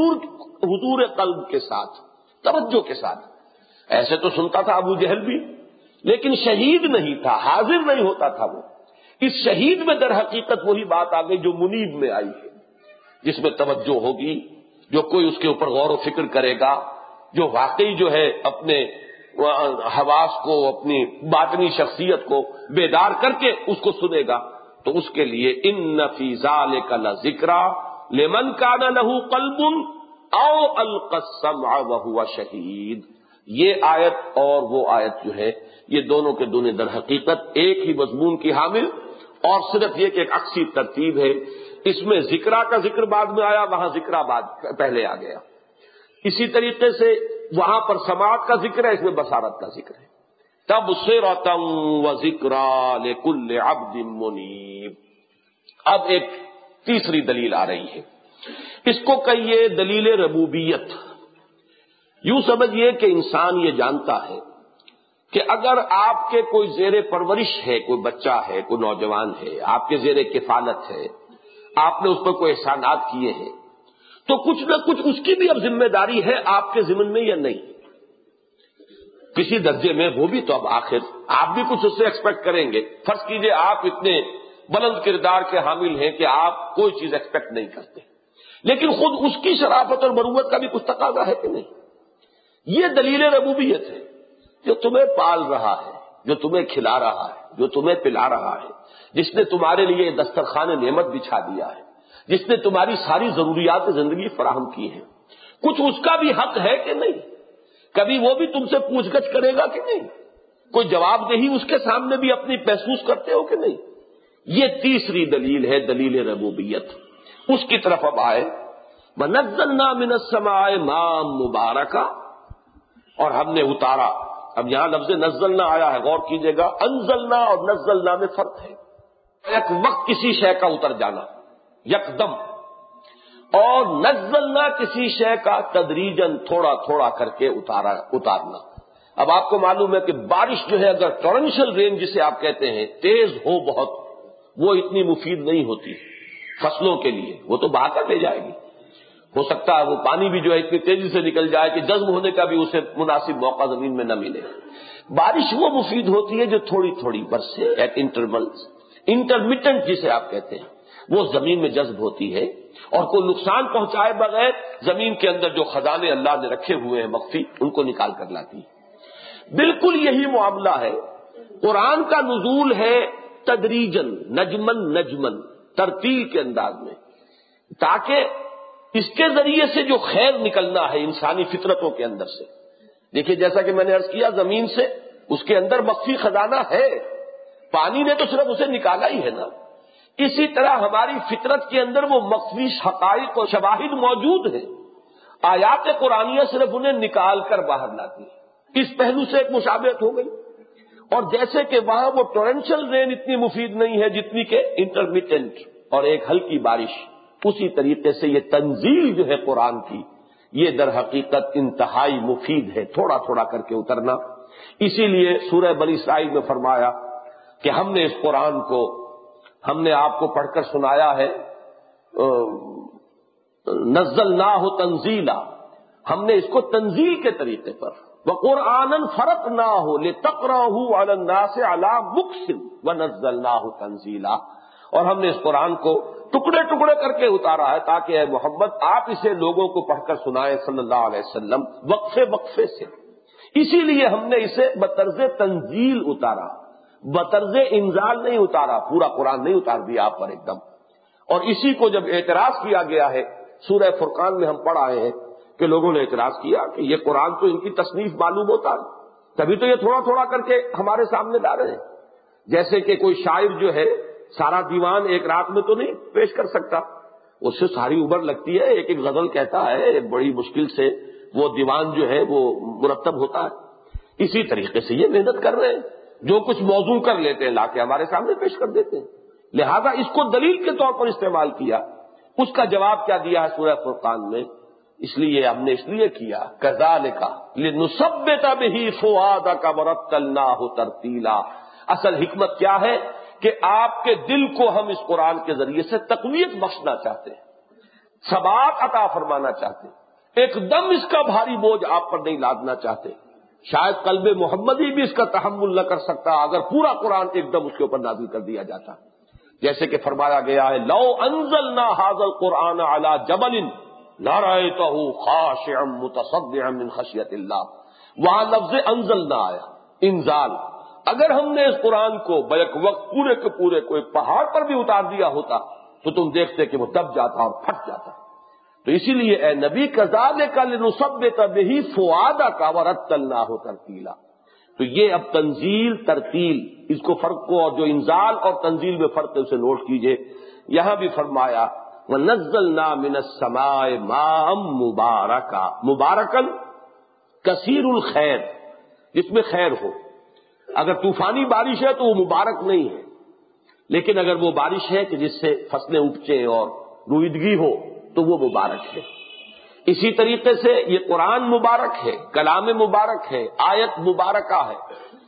حضور قلب کے ساتھ، توجہ کے ساتھ. ایسے تو سنتا تھا ابو جہل بھی، لیکن شہید نہیں تھا، حاضر نہیں ہوتا تھا. وہ اس شہید میں در حقیقت وہی بات آ گئی جو منیب میں آئی ہے، جس میں توجہ ہوگی، جو کوئی اس کے اوپر غور و فکر کرے گا، جو واقعی جو ہے اپنے حواس کو، اپنی باطنی شخصیت کو بیدار کر کے اس کو سنے گا، تو اس کے لیے ان فی ذالک لذکری لمن کان لہ قلب او القی السمع وہو شہید. یہ آیت اور وہ آیت جو ہے، یہ دونوں کے دونوں در حقیقت ایک ہی مضمون کی حامل، اور صرف یہ کہ ایک عکسی ترتیب ہے. اس میں ذکرہ کا ذکر بعد میں آیا، وہاں ذکرہ بعد پہلے آ گیا. اسی طریقے سے وہاں پر سماعت کا ذکر ہے، اس میں بصارت کا ذکر ہے. تبصرۃ و ذکریٰ لکل عبد منیب. اب ایک تیسری دلیل آ رہی ہے، اس کو کہیے دلیل ربوبیت. یوں سمجھیے کہ انسان یہ جانتا ہے کہ اگر آپ کے کوئی زیر پرورش ہے، کوئی بچہ ہے، کوئی نوجوان ہے، آپ کے زیر کفالت ہے، آپ نے اس پر کوئی احسانات کیے ہیں، تو کچھ نہ کچھ اس کی بھی اب ذمہ داری ہے آپ کے ذمن میں یا نہیں. کسی درجے میں وہ بھی تو اب آخر آپ بھی کچھ اس سے ایکسپیکٹ کریں گے. فرض کیجئے آپ اتنے بلند کردار کے حامل ہیں کہ آپ کوئی چیز ایکسپیکٹ نہیں کرتے، لیکن خود اس کی شرافت اور مروت کا بھی کچھ تقاضا ہے کہ نہیں؟ یہ دلیل ربوبیت ہے. جو تمہیں پال رہا ہے، جو تمہیں کھلا رہا ہے، جو تمہیں پلا رہا ہے، جس نے تمہارے لیے دسترخوان نعمت بچھا دیا ہے، جس نے تمہاری ساری ضروریات زندگی فراہم کی ہے، کچھ اس کا بھی حق ہے کہ نہیں؟ کبھی وہ بھی تم سے پوچھ گچھ کرے گا کہ نہیں؟ کوئی جواب دہی اس کے سامنے بھی اپنی محسوس کرتے ہو کہ نہیں؟ یہ تیسری دلیل ہے، دلیل ربوبیت. اس کی طرف اب آئے. وَنَزَّلْنَا مِنَ السَّمَاءِ مَاءً مُبَارَكًا، اور ہم نے اتارا. اب یہاں لفظ نزلنا آیا ہے، غور کیجئے گا. انزلنا اور نزلنا میں فرق ہے. ایک وقت کسی شے کا اتر جانا یکدم، اور نزلنا کسی شے کا تدریجاً تھوڑا تھوڑا کر کے اتارنا. اب آپ کو معلوم ہے کہ بارش جو ہے اگر ٹورنشل رین جسے آپ کہتے ہیں، تیز ہو بہت، وہ اتنی مفید نہیں ہوتی فصلوں کے لیے. وہ تو بہا کر لے جائے گی. ہو سکتا ہے وہ پانی بھی جو ہے اتنی تیزی سے نکل جائے کہ جذب ہونے کا بھی اسے مناسب موقع زمین میں نہ ملے. بارش وہ مفید ہوتی ہے جو تھوڑی تھوڑی برسے ایٹ انٹرولز، انٹرمیٹنٹ جسے آپ کہتے ہیں، وہ زمین میں جذب ہوتی ہے اور کوئی نقصان پہنچائے بغیر زمین کے اندر جو خزانے اللہ نے رکھے ہوئے ہیں مخفی، ان کو نکال کر لاتی ہے. بالکل یہی معاملہ ہے. قرآن کا نزول ہے تدریجن، نجمن نجمن، ترتیل کے انداز میں، تاکہ اس کے ذریعے سے جو خیر نکلنا ہے انسانی فطرتوں کے اندر سے. دیکھیے جیسا کہ میں نے عرض کیا، زمین سے اس کے اندر مخفی خزانہ ہے، پانی نے تو صرف اسے نکالا ہی ہے نا. اسی طرح ہماری فطرت کے اندر وہ مخفی حقائق اور شواہد موجود ہیں. آیات قرآنیہ صرف انہیں نکال کر باہر لاتی ہے. اس پہلو سے ایک مشابہت ہو گئی. اور جیسے کہ وہاں وہ ٹورنشل رین اتنی مفید نہیں ہے جتنی کہ انٹرمیٹنٹ اور ایک ہلکی بارش، اسی طریقے سے یہ تنزیل جو ہے قرآن کی، یہ در حقیقت انتہائی مفید ہے، تھوڑا تھوڑا کر کے اترنا. اسی لیے سورہ بنی اسرائیل میں فرمایا کہ ہم نے اس قرآن کو، ہم نے آپ کو پڑھ کر سنایا ہے، نزلناہ تنزیلا، ہم نے اس کو تنزیل کے طریقے پر، وَقُرْآنًا فَرَقْنَاهُ لِتَقْرَأَهُ عَلَى النَّاسِ عَلَى مُكْثٍ وَنَزَّلْنَاهُ تَنزِيلًا، اور ہم نے اس قرآن کو ٹکڑے ٹکڑے کر کے اتارا ہے تاکہ اے محمد آپ اسے لوگوں کو پڑھ کر سنائیں صلی اللہ علیہ وسلم، وقفے وقفے سے. اسی لیے ہم نے اسے بطرز تنزیل اتارا، بطرز انزال نہیں اتارا. پورا قرآن نہیں اتار دیا آپ پر ایک دم. اور اسی کو جب اعتراض کیا گیا ہے، سورہ فرقان میں ہم پڑھ آئے ہیں کہ لوگوں نے اعتراض کیا کہ یہ قرآن تو ان کی تصنیف معلوم ہوتا ہے، تبھی تو یہ تھوڑا تھوڑا کر کے ہمارے سامنے لا رہے ہیں. جیسے کہ کوئی شاعر جو ہے سارا دیوان ایک رات میں تو نہیں پیش کر سکتا، اس سے ساری عمر لگتی ہے. ایک ایک غزل کہتا ہے، بڑی مشکل سے وہ دیوان جو ہے وہ مرتب ہوتا ہے. اسی طریقے سے یہ محنت کر رہے ہیں، جو کچھ موضوع کر لیتے ہیں لا کے ہمارے سامنے پیش کر دیتے ہیں. لہذا اس کو دلیل کے طور پر استعمال کیا. اس کا جواب کیا دیا ہے سورہ فرقان میں؟ اس لیے ہم نے اس لیے کیا کذالک لنثبت بہ فؤادک ورتلناہ ترتیلا. اصل حکمت کیا ہے کہ آپ کے دل کو ہم اس قرآن کے ذریعے سے تقویت بخشنا چاہتے ہیں، ثبات عطا فرمانا چاہتے ہیں. ایک دم اس کا بھاری بوجھ آپ پر نہیں لادنا چاہتے. شاید قلب محمدی بھی اس کا تحمل نہ کر سکتا اگر پورا قرآن ایک دم اس کے اوپر نازل کر دیا جاتا. جیسے کہ فرمایا گیا ہے، لو انزلنا ھذا القرآن علی جبل لرأیتہ خاشعا متصدعا من خشیۃ اللہ. وہاں لفظ انزلنا آیا، انزال. اگر ہم نے اس قرآن کو بیک وقت پورے کے پورے کوئی پہاڑ پر بھی اتار دیا ہوتا تو تم دیکھتے کہ وہ دب جاتا اور پھٹ جاتا. تو اسی لیے اے نبی کذالک لنثبت بہ فؤادک ورتلناہ ترتیلا. تو یہ اب تنزیل ترتیل، اس کو فرق کو، اور جو انزال اور تنزیل میں فرق ہے اسے نوٹ کیجئے. یہاں بھی فرمایا وَنَزَّلْنَا مِنَ السَّمَاءِ مَاءً مُبَارَكًا، مبارکن کثیر الخیر، جس میں خیر ہو. اگر طوفانی بارش ہے تو وہ مبارک نہیں ہے، لیکن اگر وہ بارش ہے کہ جس سے فصلیں اپجیں اور رویدگی ہو تو وہ مبارک ہے. اسی طریقے سے یہ قرآن مبارک ہے، کلام مبارک ہے، آیت مبارکہ ہے.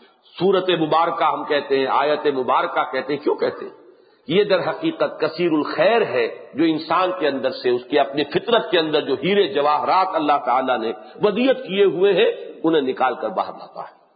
سورت مبارکہ ہم کہتے ہیں، آیت مبارکہ کہتے ہیں. کیوں کہتے ہیں؟ یہ در حقیقت کثیر الخیر ہے، جو انسان کے اندر سے، اس کے اپنے فطرت کے اندر جو ہیرے جواہرات اللہ تعالیٰ نے ودیعت کیے ہوئے ہیں انہیں نکال کر باہر لاتا ہے.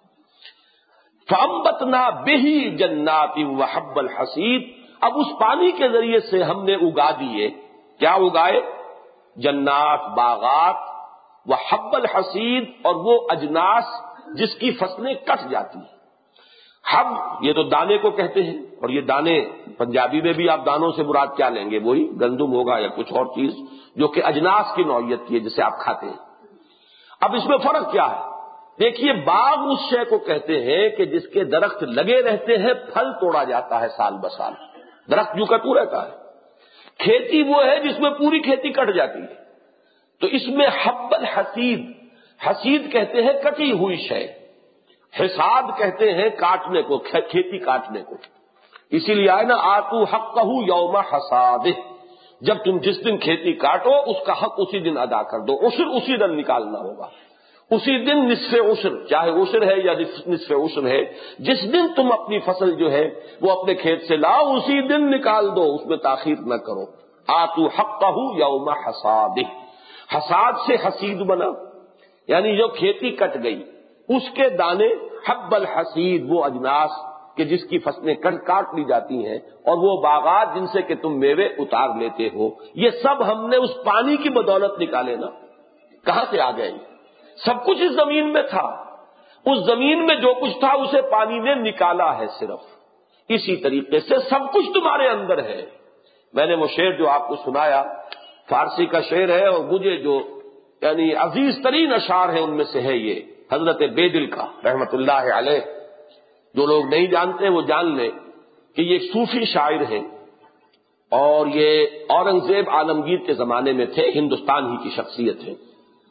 فَأَنبَتْنَا بِهِ جَنَّاتٍ وَحَبَّ الْحَصِيدِ، اب اس پانی کے ذریعے سے ہم نے اگا دیے، کیا اگائے؟ جنات، باغات، وحب الحصید، اور وہ اجناس جس کی فصلیں کٹ جاتی ہیں۔ حب یہ تو دانے کو کہتے ہیں، اور یہ دانے پنجابی میں بھی آپ دانوں سے مراد کیا لیں گے؟ وہی گندم ہوگا یا کچھ اور چیز جو کہ اجناس کی نوعیت کی ہے جسے آپ کھاتے ہیں۔ اب اس میں فرق کیا ہے؟ دیکھیے، باغ اس شے کو کہتے ہیں کہ جس کے درخت لگے رہتے ہیں، پھل توڑا جاتا ہے سال بسال، درخت جو کٹو رہتا ہے۔ کھیتی وہ ہے جس میں پوری کھیتی کٹ جاتی ہے۔ تو اس میں حب الحصید، حصید کہتے ہیں کٹی ہوئی شے، حصاد کہتے ہیں کاٹنے کو، کھیتی کاٹنے کو۔ اسی لیے آئے نا آتو حقہ یوم حصادہ، جب تم جس دن کھیتی کاٹو اس کا حق اسی دن ادا کر دو، عشر اسی دن نکالنا ہوگا، اسی دن نصف عشر، چاہے عشر ہے یا نصف عشر ہے، جس دن تم اپنی فصل جو ہے وہ اپنے کھیت سے لاؤ اسی دن نکال دو، اس میں تاخیر نہ کرو۔ آتو حقہ یوم حصادہ، حصاد سے حصید بنا، یعنی جو کھیتی کٹ گئی اس کے دانے، حب الحصید وہ اجناس کہ جس کی فصلیں کاٹ لی جاتی ہیں، اور وہ باغات جن سے کہ تم میوے اتار لیتے ہو، یہ سب ہم نے اس پانی کی بدولت نکالے نا۔ کہاں سے آ گئے؟ سب کچھ اس زمین میں تھا، اس زمین میں جو کچھ تھا اسے پانی نے نکالا ہے صرف۔ اسی طریقے سے سب کچھ تمہارے اندر ہے۔ میں نے وہ شعر جو آپ کو سنایا فارسی کا شعر ہے، اور مجھے جو یعنی عزیز ترین اشعار ہیں ان میں سے ہے یہ حضرت بے دل کا رحمت اللہ علیہ۔ جو لوگ نہیں جانتے وہ جان لیں کہ یہ صوفی شاعر ہیں، اور یہ اورنگزیب عالمگیر کے زمانے میں تھے، ہندوستان ہی کی شخصیت ہے،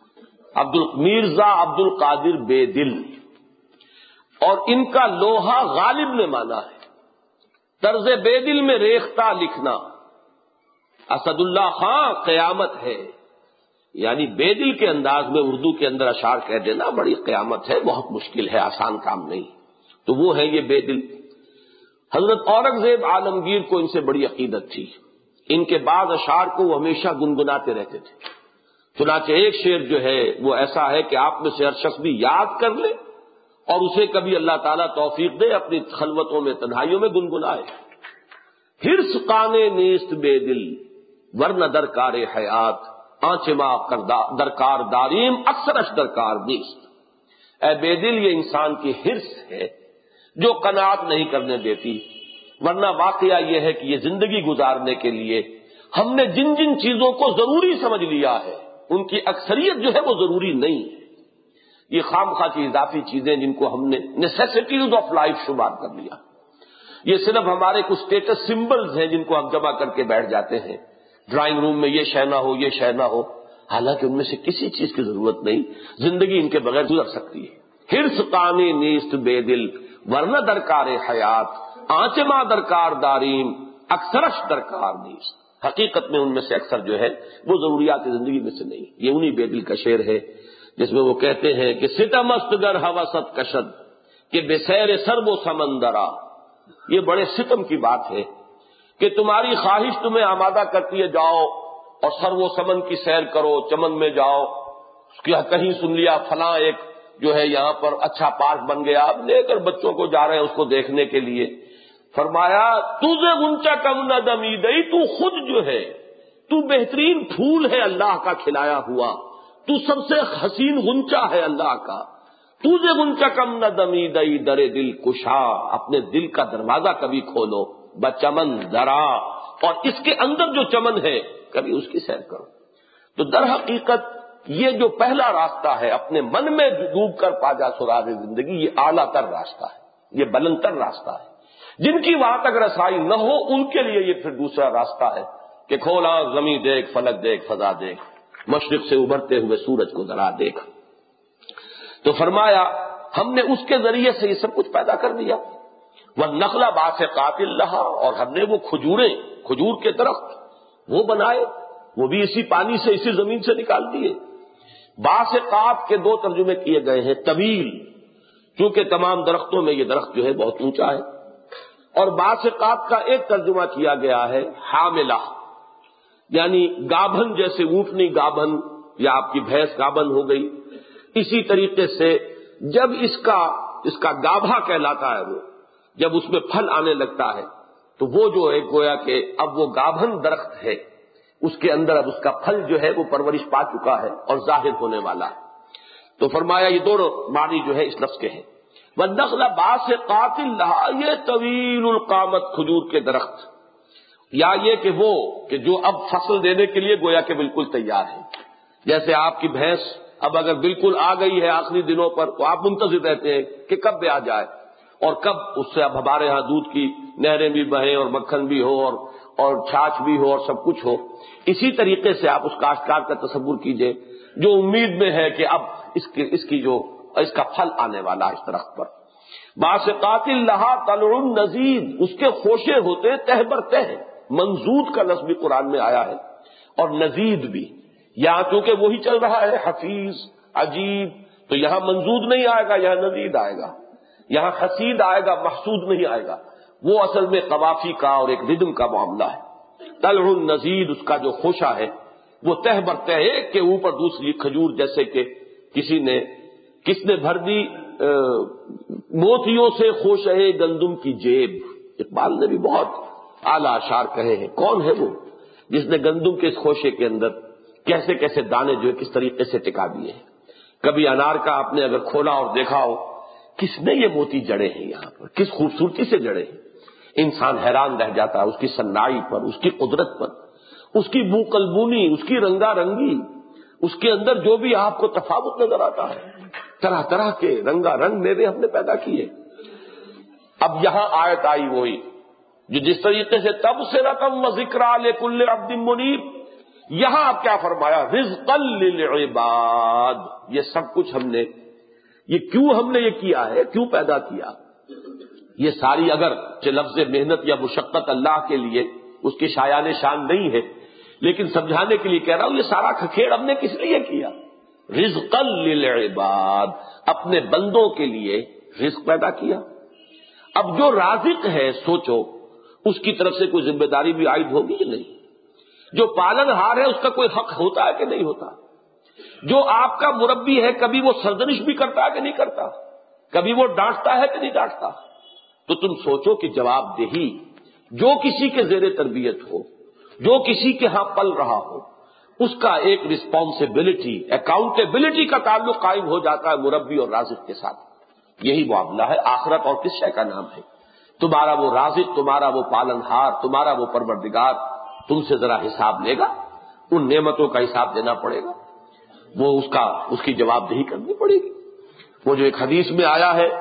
مرزا عبد القادر بے دل، اور ان کا لوہا غالب نے مانا ہے۔ طرز بے دل میں ریختہ لکھنا، اسد اللہ خاں قیامت ہے، یعنی بے دل کے انداز میں اردو کے اندر اشعار کہہ دینا بڑی قیامت ہے، بہت مشکل ہے، آسان کام نہیں۔ تو وہ ہے یہ بے دل۔ حضرت اورنگزیب عالمگیر کو ان سے بڑی عقیدت تھی، ان کے بعض اشعار کو وہ ہمیشہ گنگناتے رہتے تھے۔ چنانچہ ایک شعر جو ہے وہ ایسا ہے کہ آپ میں سے ہر شخص بھی یاد کر لے اور اسے کبھی اللہ تعالیٰ توفیق دے اپنی خلوتوں میں تنہائیوں میں گنگنائے۔ حرص قانے نیست بے دل ورنہ درکار حیات، آنچما درکار داریم اکثرش درکار نیست۔ اے بے دل، یہ انسان کی حرص ہے جو قناعت نہیں کرنے دیتی، ورنہ واقعہ یہ ہے کہ یہ زندگی گزارنے کے لیے ہم نے جن جن چیزوں کو ضروری سمجھ لیا ہے ان کی اکثریت جو ہے وہ ضروری نہیں ہے۔ یہ خام خواہ کی اضافی چیزیں جن کو ہم نے نیسیسٹیز آف لائف شمار کر لیا، یہ صرف ہمارے کچھ اسٹیٹس سمبلز ہیں جن کو ہم جمع کر کے بیٹھ جاتے ہیں ڈرائنگ روم میں، یہ شے نہ ہو، یہ شے نہ ہو، حالانکہ ان میں سے کسی چیز کی ضرورت نہیں، زندگی ان کے بغیر گزر سکتی ہے۔ حرص قانی نیست بے دل ورنہ درکار حیات، آنچما درکار داریم اکثرش درکار نیست۔ حقیقت میں ان میں سے اکثر جو ہے وہ ضروریات زندگی میں سے نہیں۔ یہ انہی بے دل کا شعر ہے جس میں وہ کہتے ہیں کہ ستم است گر ہوست کشد کہ بے سیر سر و سمندرا، یہ بڑے ستم کی بات ہے کہ تمہاری خواہش تمہیں آمادہ کرتی ہے جاؤ اور سر و سمن کی سیر کرو، چمن میں جاؤ، کہیں سن لیا فلاں ایک جو ہے یہاں پر اچھا پارک بن گیا، اب لے کر بچوں کو جا رہے ہیں اس کو دیکھنے کے لیے۔ فرمایا تجھے غنچہ کم نہ دمیدئی، تو خود جو ہے تو بہترین پھول ہے اللہ کا کھلایا ہوا، تو سب سے حسین غنچہ ہے اللہ کا۔ تجھے غنچہ کم نہ دمیدئی در دل کشا، اپنے دل کا دروازہ کبھی کھولو، بچمن ذرا، اور اس کے اندر جو چمن ہے کبھی اس کی سیر کرو۔ تو در حقیقت یہ جو پہلا راستہ ہے اپنے من میں ڈوب کر پا جا سراغ زندگی، یہ اعلیٰ تر راستہ ہے، یہ بلند تر راستہ ہے۔ جن کی وہاں تک رسائی نہ ہو ان کے لیے یہ پھر دوسرا راستہ ہے کہ کھولا زمین دیکھ، فلک دیکھ، فضا دیکھ، مشرق سے ابھرتے ہوئے سورج کو ذرا دیکھ۔ تو فرمایا ہم نے اس کے ذریعے سے یہ سب کچھ پیدا کر دیا۔ والنخل باسقات لہا، اور ہم نے وہ کھجور کے درخت وہ بنائے، وہ بھی اسی پانی سے، اسی زمین سے نکال دیے۔ باسقات کے دو ترجمے کیے گئے ہیں، طویل، کیونکہ تمام درختوں میں یہ درخت جو ہے بہت اونچا ہے، اور باسقات کا ایک ترجمہ کیا گیا ہے حاملہ، یعنی گابھن، جیسے اونٹنی گابھن یا آپ کی بھینس گابھن ہو گئی، اسی طریقے سے جب اس کا اس کا گابھا کہلاتا ہے وہ، جب اس میں پھل آنے لگتا ہے تو وہ جو ہے گویا کہ اب وہ گابھن درخت ہے، اس کے اندر اب اس کا پھل جو ہے وہ پرورش پا چکا ہے اور ظاہر ہونے والا ہے۔ تو فرمایا یہ دونوں معنی جو ہے اس لفظ کے ہیں۔ وَالنَّخْلَ بَاسِقَاتٍ لَهَا، یہ طویل القامت کھجور کے درخت، یا یہ کہ وہ کہ جو اب فصل دینے کے لیے گویا کہ بالکل تیار ہے۔ جیسے آپ کی بھینس اب اگر بالکل آ گئی ہے آخری دنوں پر تو آپ منتظر رہتے ہیں کہ کب بے آ جائے اور کب اس سے اب ہمارے ہاں دودھ کی نہریں بھی بہیں اور مکھن بھی ہو اور چھاچھ بھی ہو اور سب کچھ ہو۔ اسی طریقے سے آپ اس کاشتکار کا تصور کیجئے جو امید میں ہے کہ اب اس کا پھل آنے والا ہے اس درخت پر۔ باسقات لہا طلع نضید، اس کے خوشے ہوتے تہ بر تہ، منضود کا لفظ بھی قرآن میں آیا ہے اور نضید بھی، یہاں کیونکہ وہی چل رہا ہے حفیظ عجیب، تو یہاں منضود نہیں آئے گا، یہاں نضید آئے گا، یہاں حسید آئے گا، محسود نہیں آئے گا۔ وہ اصل میں قوافی کا اور ایک ردم کا معاملہ ہے۔ طلع النضید، اس کا جو خوشہ ہے وہ تہ بر تہ، ایک کے اوپر دوسری کھجور، جیسے کہ کس نے بھر دی موتیوں سے خوشہ گندم کی جیب۔ اقبال نے بھی بہت اعلیٰ اشعار کہے ہیں۔ کون ہے وہ جس نے گندم کے اس خوشے کے اندر کیسے کیسے دانے جو ہے کس طریقے سے ٹکا دیے ہیں؟ کبھی انار کا آپ نے اگر کھولا اور دیکھا ہو کس نے یہ موتی جڑے ہیں یہاں پر، کس خوبصورتی سے جڑے ہیں، انسان حیران رہ جاتا ہے اس کی صناعی پر، اس کی قدرت پر، اس کی بو قلبونی، اس کی رنگا رنگی، اس کے اندر جو بھی آپ کو تفاوت نظر آتا ہے، طرح طرح کے رنگا رنگ میوے ہم نے پیدا کیے۔ اب یہاں آیت آئی وہی جو جس طریقے سے تبصرۃ و ذکریٰ لکل عبد منیب، یہاں اب کیا فرمایا؟ رزقا للعباد، یہ سب کچھ ہم نے یہ کیا ہے، کیوں پیدا کیا؟ یہ ساری اگر لفظ محنت یا مشقت اللہ کے لیے اس کی شایان شان نہیں ہے، لیکن سمجھانے کے لیے کہہ رہا ہوں یہ سارا کھکھیڑ ہم نے کس لیے کیا؟ رزقا للعباد، اپنے بندوں کے لیے رزق پیدا کیا۔ اب جو رازق ہے سوچو اس کی طرف سے کوئی ذمہ داری بھی عائد ہوگی کہ نہیں؟ جو پالن ہار ہے اس کا کوئی حق ہوتا ہے کہ نہیں ہوتا؟ جو آپ کا مربی ہے کبھی وہ سرزنش بھی کرتا ہے کہ نہیں کرتا؟ کبھی وہ ڈانٹتا ہے کہ نہیں ڈانٹتا؟ تو تم سوچو کہ جواب دہی جو کسی کے زیر تربیت ہو، جو کسی کے ہاں پل رہا ہو، اس کا ایک رسپانسبلٹی، اکاؤنٹیبلٹی کا تعلق قائم ہو جاتا ہے مربی اور رازق کے ساتھ۔ یہی معاملہ ہے آخرت اور کس شے کا نام ہے؟ تمہارا وہ رازق، تمہارا وہ پالن ہار، تمہارا وہ پروردگار تم سے ذرا حساب لے گا، ان نعمتوں کا حساب دینا پڑے گا، وہ اس کی جواب دہی کرنی پڑے گی۔ وہ جو ایک حدیث میں آیا ہے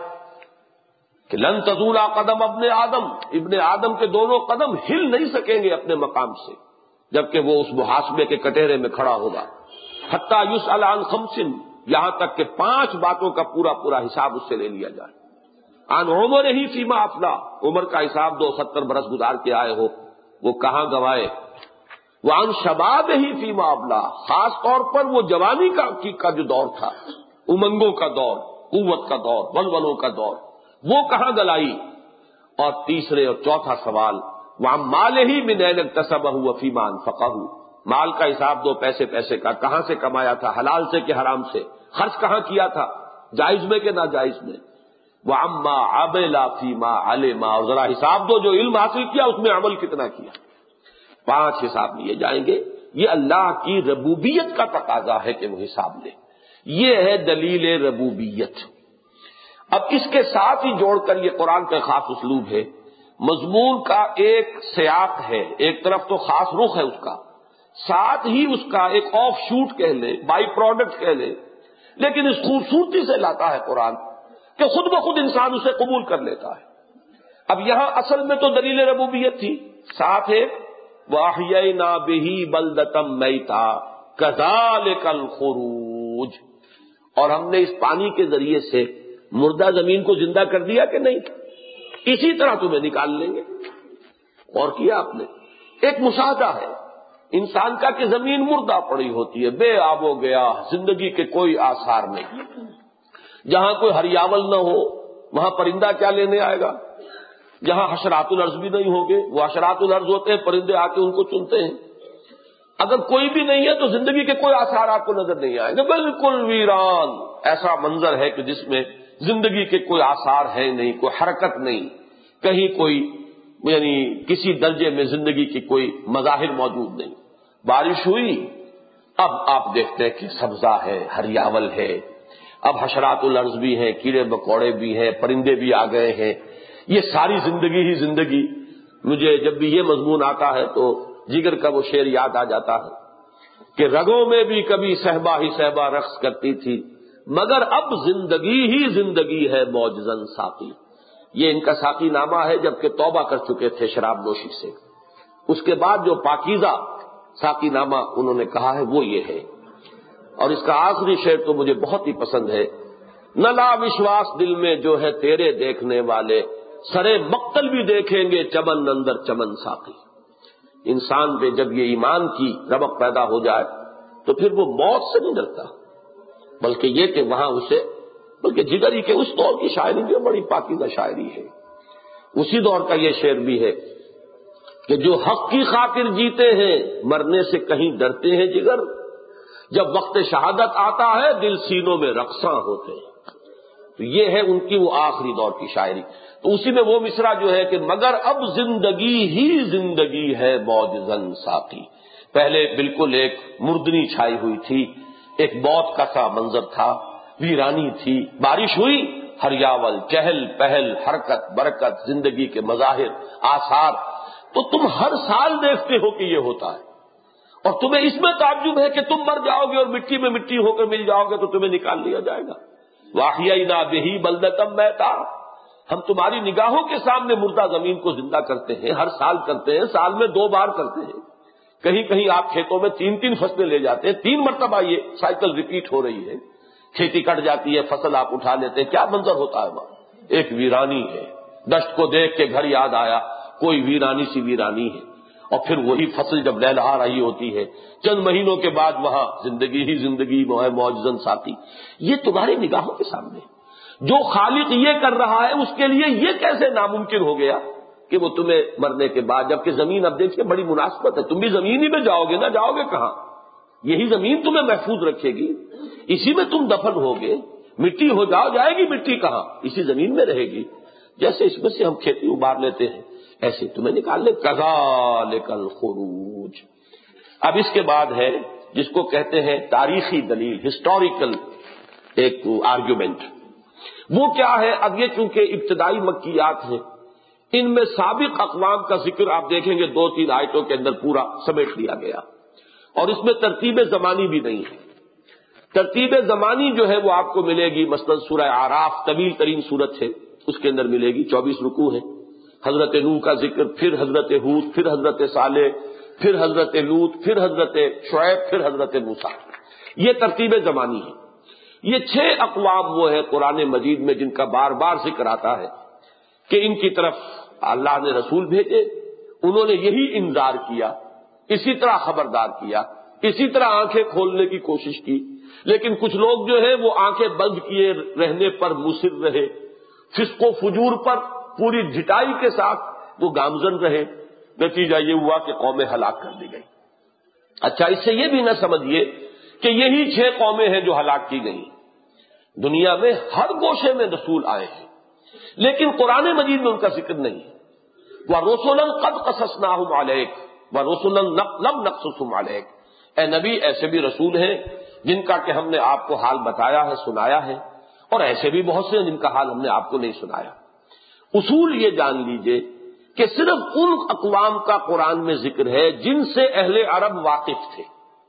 کہ لن تزول قدم ابن آدم کے دونوں قدم ہل نہیں سکیں گے اپنے مقام سے جبکہ وہ اس محاسبے کے کٹہرے میں کھڑا ہوگا، حتی یسأل عن خمس، یہاں تک کہ 5 باتوں کا پورا حساب اس سے لے لیا جائے۔ عن عمر ہی فیما افلا، عمر کا حساب 70 برس گزار کے آئے ہو وہ کہاں گوائے۔ وعن شباب ہی فیما ابلا، خاص طور پر وہ جوانی کا جو دور تھا، امنگوں کا دور، قوت کا دور، ولولوں کا دور، وہ کہاں گلائی۔ اور تیسرے اور چوتھا سوال وعن مال ہی من این اکتسبہ وفیما انفقہ، مال کا حساب دو، پیسے کا کہاں سے کمایا تھا، حلال سے کہ حرام سے، خرچ کہاں کیا تھا، جائز میں کہ ناجائز میں۔ وعما عمل فیما علم، اور ذرا حساب دو جو علم حاصل کیا اس میں عمل کتنا کیا۔ 5 حساب لیے جائیں گے۔ یہ اللہ کی ربوبیت کا تقاضا ہے کہ وہ حساب لے، یہ ہے دلیل ربوبیت۔ اب اس کے ساتھ ہی جوڑ کر یہ قرآن کا خاص اسلوب ہے، مضمون کا ایک سیاق ہے، ایک طرف تو خاص رخ ہے اس کا، ساتھ ہی اس کا ایک آف شوٹ کہہ لے، بائی پروڈکٹ کہہ لے، لیکن اس خوبصورتی سے لاتا ہے قرآن کہ خود بخود انسان اسے قبول کر لیتا ہے۔ اب یہاں اصل میں تو دلیل ربوبیت تھی، ساتھ ہے وَأَحْيَيْنَا بِهِ بَلْدَةً مَيْتًا كَذَلِكَ الْخُرُوجُ، اور ہم نے اس پانی کے ذریعے سے مردہ زمین کو زندہ کر دیا کہ نہیں، اسی طرح تمہیں نکال لیں گے۔ اور کیا آپ نے ایک مشاہدہ ہے انسان کا کہ زمین مردہ پڑی ہوتی ہے، بے آب و گیا، زندگی کے کوئی آثار نہیں، جہاں کوئی ہریاول نہ ہو وہاں پرندہ کیا لینے آئے گا، جہاں حشرات الارض بھی نہیں ہوں گے، وہ حشرات الارض ہوتے ہیں، پرندے آ کے ان کو چنتے ہیں، اگر کوئی بھی نہیں ہے تو زندگی کے کوئی آثار آپ کو نظر نہیں آئیں گے، بالکل ویران ایسا منظر ہے کہ جس میں زندگی کے کوئی آثار ہے نہیں، کوئی حرکت نہیں، کہیں کوئی یعنی کسی درجے میں زندگی کی کوئی مظاہر موجود نہیں۔ بارش ہوئی، اب آپ دیکھتے ہیں کہ سبزہ ہے، ہریاول ہے، اب حشرات الارض بھی ہیں، کیڑے مکوڑے بھی ہیں، پرندے بھی آ گئے ہیں، یہ ساری زندگی ہی زندگی۔ مجھے جب بھی یہ مضمون آتا ہے تو جگر کا وہ شعر یاد آ جاتا ہے کہ رگوں میں بھی کبھی صہبا ہی صہبا رقص کرتی تھی، مگر اب زندگی ہی زندگی ہے معجزن ساقی۔ یہ ان کا ساقی نامہ ہے جبکہ توبہ کر چکے تھے شراب نوشی سے۔ اس کے بعد جو پاکیزہ ساقی نامہ انہوں نے کہا ہے وہ یہ ہے، اور اس کا آخری شعر تو مجھے بہت ہی پسند ہے، نہ لا وشواس دل میں جو ہے تیرے دیکھنے والے، سرے مقتل بھی دیکھیں گے چمن اندر چمن ساقی۔ انسان پہ جب یہ ایمان کی ربق پیدا ہو جائے تو پھر وہ موت سے نہیں ڈرتا، بلکہ یہ کہ وہاں اسے بلکہ جگری کے اس دور کی شاعری جو بڑی پاکیزہ شاعری ہے، اسی دور کا یہ شعر بھی ہے کہ جو حق کی خاطر جیتے ہیں مرنے سے کہیں ڈرتے ہیں جگر، جب وقت شہادت آتا ہے دل سینوں میں رقصاں ہوتے ہیں۔ تو یہ ہے ان کی وہ آخری دور کی شاعری۔ تو اسی میں وہ مصرع جو ہے کہ مگر اب زندگی ہی زندگی ہے معجزن ساقی۔ پہلے بالکل ایک مردنی چھائی ہوئی تھی، ایک موت کا سا منظر تھا، ویرانی تھی، بارش ہوئی، ہریاول، چہل پہل، حرکت برکت، زندگی کے مظاہر آثار، تو تم ہر سال دیکھتے ہو کہ یہ ہوتا ہے، اور تمہیں اس میں تعجب ہے کہ تم مر جاؤ گے اور مٹی میں مٹی ہو کر مل جاؤ گے تو تمہیں نکال لیا جائے گا۔ وَأَحْيَيْنَا بِهِ بَلْدَةً مَيْتًا، ہم تمہاری نگاہوں کے سامنے مردہ زمین کو زندہ کرتے ہیں، ہر سال کرتے ہیں، سال میں 2 بار کرتے ہیں، کہیں کہیں آپ کھیتوں میں 3 فصلیں لے جاتے ہیں، 3 مرتبہ یہ سائیکل ریپیٹ ہو رہی ہے، کھیتی کٹ جاتی ہے، فصل آپ اٹھا لیتے ہیں، کیا منظر ہوتا ہے وہاں؟ ایک ویرانی ہے، دشت کو دیکھ کے گھر یاد آیا، کوئی ویرانی سی ویرانی ہے، اور پھر وہی فصل جب لہلہا رہی ہوتی ہے، چند مہینوں کے بعد وہاں زندگی ہی زندگی معجزن ساقی۔ یہ تمہاری نگاہوں کے سامنے جو خالق یہ کر رہا ہے اس کے لیے یہ کیسے ناممکن ہو گیا کہ وہ تمہیں مرنے کے بعد، جبکہ زمین اب دیکھیے بڑی مناسبت ہے، تم بھی زمین ہی میں جاؤ گے نا، جاؤ گے کہاں؟ یہی زمین تمہیں محفوظ رکھے گی، اسی میں تم دفن ہوگے، مٹی ہو جاؤ، جائے گی مٹی کہاں؟ اسی زمین میں رہے گی۔ جیسے اس میں سے ہم کھیتی ابار لیتے ہیں ایسے تمہیں نکال لے، کذالک الخروج۔ اب اس کے بعد ہے جس کو کہتے ہیں تاریخی دلیل، ہسٹوریکل ایک آرگیومنٹ۔ وہ کیا ہے؟ اب یہ چونکہ ابتدائی مکیات ہیں، ان میں سابق اقوام کا ذکر آپ دیکھیں گے 2-3 آیتوں کے اندر پورا سمیٹ لیا گیا، اور اس میں ترتیب زمانی بھی نہیں ہے۔ ترتیب زمانی جو ہے وہ آپ کو ملے گی مثلا سورہ اعراف، طویل ترین سورت ہے، اس کے اندر ملے گی، 24 رکوع ہے، حضرت نوح کا ذکر، پھر حضرت ہود، پھر حضرت صالح، پھر حضرت لوط، پھر حضرت شعیب، پھر حضرت موسیٰ۔ یہ ترتیب زمانی ہے۔ یہ 6 اقوام وہ ہے قرآن مجید میں جن کا بار بار ذکر آتا ہے کہ ان کی طرف اللہ نے رسول بھیجے، انہوں نے یہی انذار کیا، اسی طرح خبردار کیا، اسی طرح آنکھیں کھولنے کی کوشش کی، لیکن کچھ لوگ جو ہے وہ آنکھیں بند کیے رہنے پر مصر رہے، فسق و فجور پر پوری ڈھٹائی کے ساتھ وہ گامزن رہے، نتیجہ یہ ہوا کہ قومیں ہلاک کر دی گئی۔ اچھا، اس سے یہ بھی نہ سمجھیے کہ یہی 6 قومیں ہیں جو ہلاک کی گئی، دنیا میں ہر گوشے میں رسول آئے ہیں، لیکن قرآن مجید میں ان کا ذکر نہیں ہے۔ وَرُسُلًا قَدْ قَصَصْنَاهُمْ عَلَيْكَ وَرُسُلًا لَمْ نَقْصُصْهُمْ عَلَيْكَ، اے نبی ایسے بھی رسول ہیں جن کا کہ ہم نے آپ کو حال بتایا ہے، سنایا ہے، اور ایسے بھی بہت سے ہیں جن کا حال ہم نے آپ کو نہیں سنایا۔ اصول یہ جان لیجئے کہ صرف ان اقوام کا قرآن میں ذکر ہے جن سے اہل عرب واقف تھے،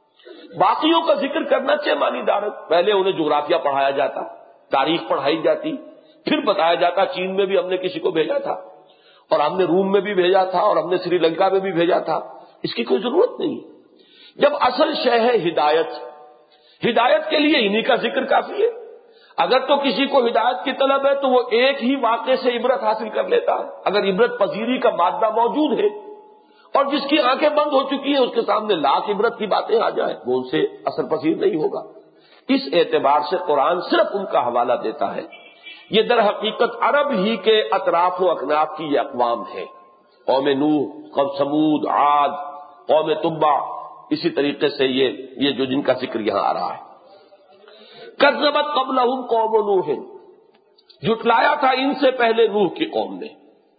باقیوں کا ذکر کرنا چاہے مانی دارت، پہلے انہیں جغرافیہ پڑھایا جاتا، تاریخ پڑھائی جاتی، پھر بتایا جاتا چین میں بھی ہم نے کسی کو بھیجا تھا، اور ہم نے روم میں بھی بھیجا تھا، اور ہم نے سری لنکا میں بھی بھیجا تھا، اس کی کوئی ضرورت نہیں۔ جب اصل شے ہے ہدایت، ہدایت کے لیے انہی کا ذکر کافی ہے۔ اگر تو کسی کو ہدایت کی طلب ہے تو وہ ایک ہی واقعے سے عبرت حاصل کر لیتا ہے، اگر عبرت پذیری کا مادہ موجود ہے، اور جس کی آنکھیں بند ہو چکی ہیں اس کے سامنے لاکھ عبرت کی باتیں آ جائیں وہ ان سے اثر پذیر نہیں ہوگا۔ اس اعتبار سے قرآن صرف ان کا حوالہ دیتا ہے۔ یہ در حقیقت عرب ہی کے اطراف و اکناف کی یہ اقوام ہیں، قوم نوح، قوم سمود، عاد، قوم تبع، اسی طریقے سے یہ جو جن کا ذکر یہاں آ رہا ہے۔ کذبت قبلہم قوم نوح، جھٹلایا تھا ان سے پہلے نوح کی قوم نے،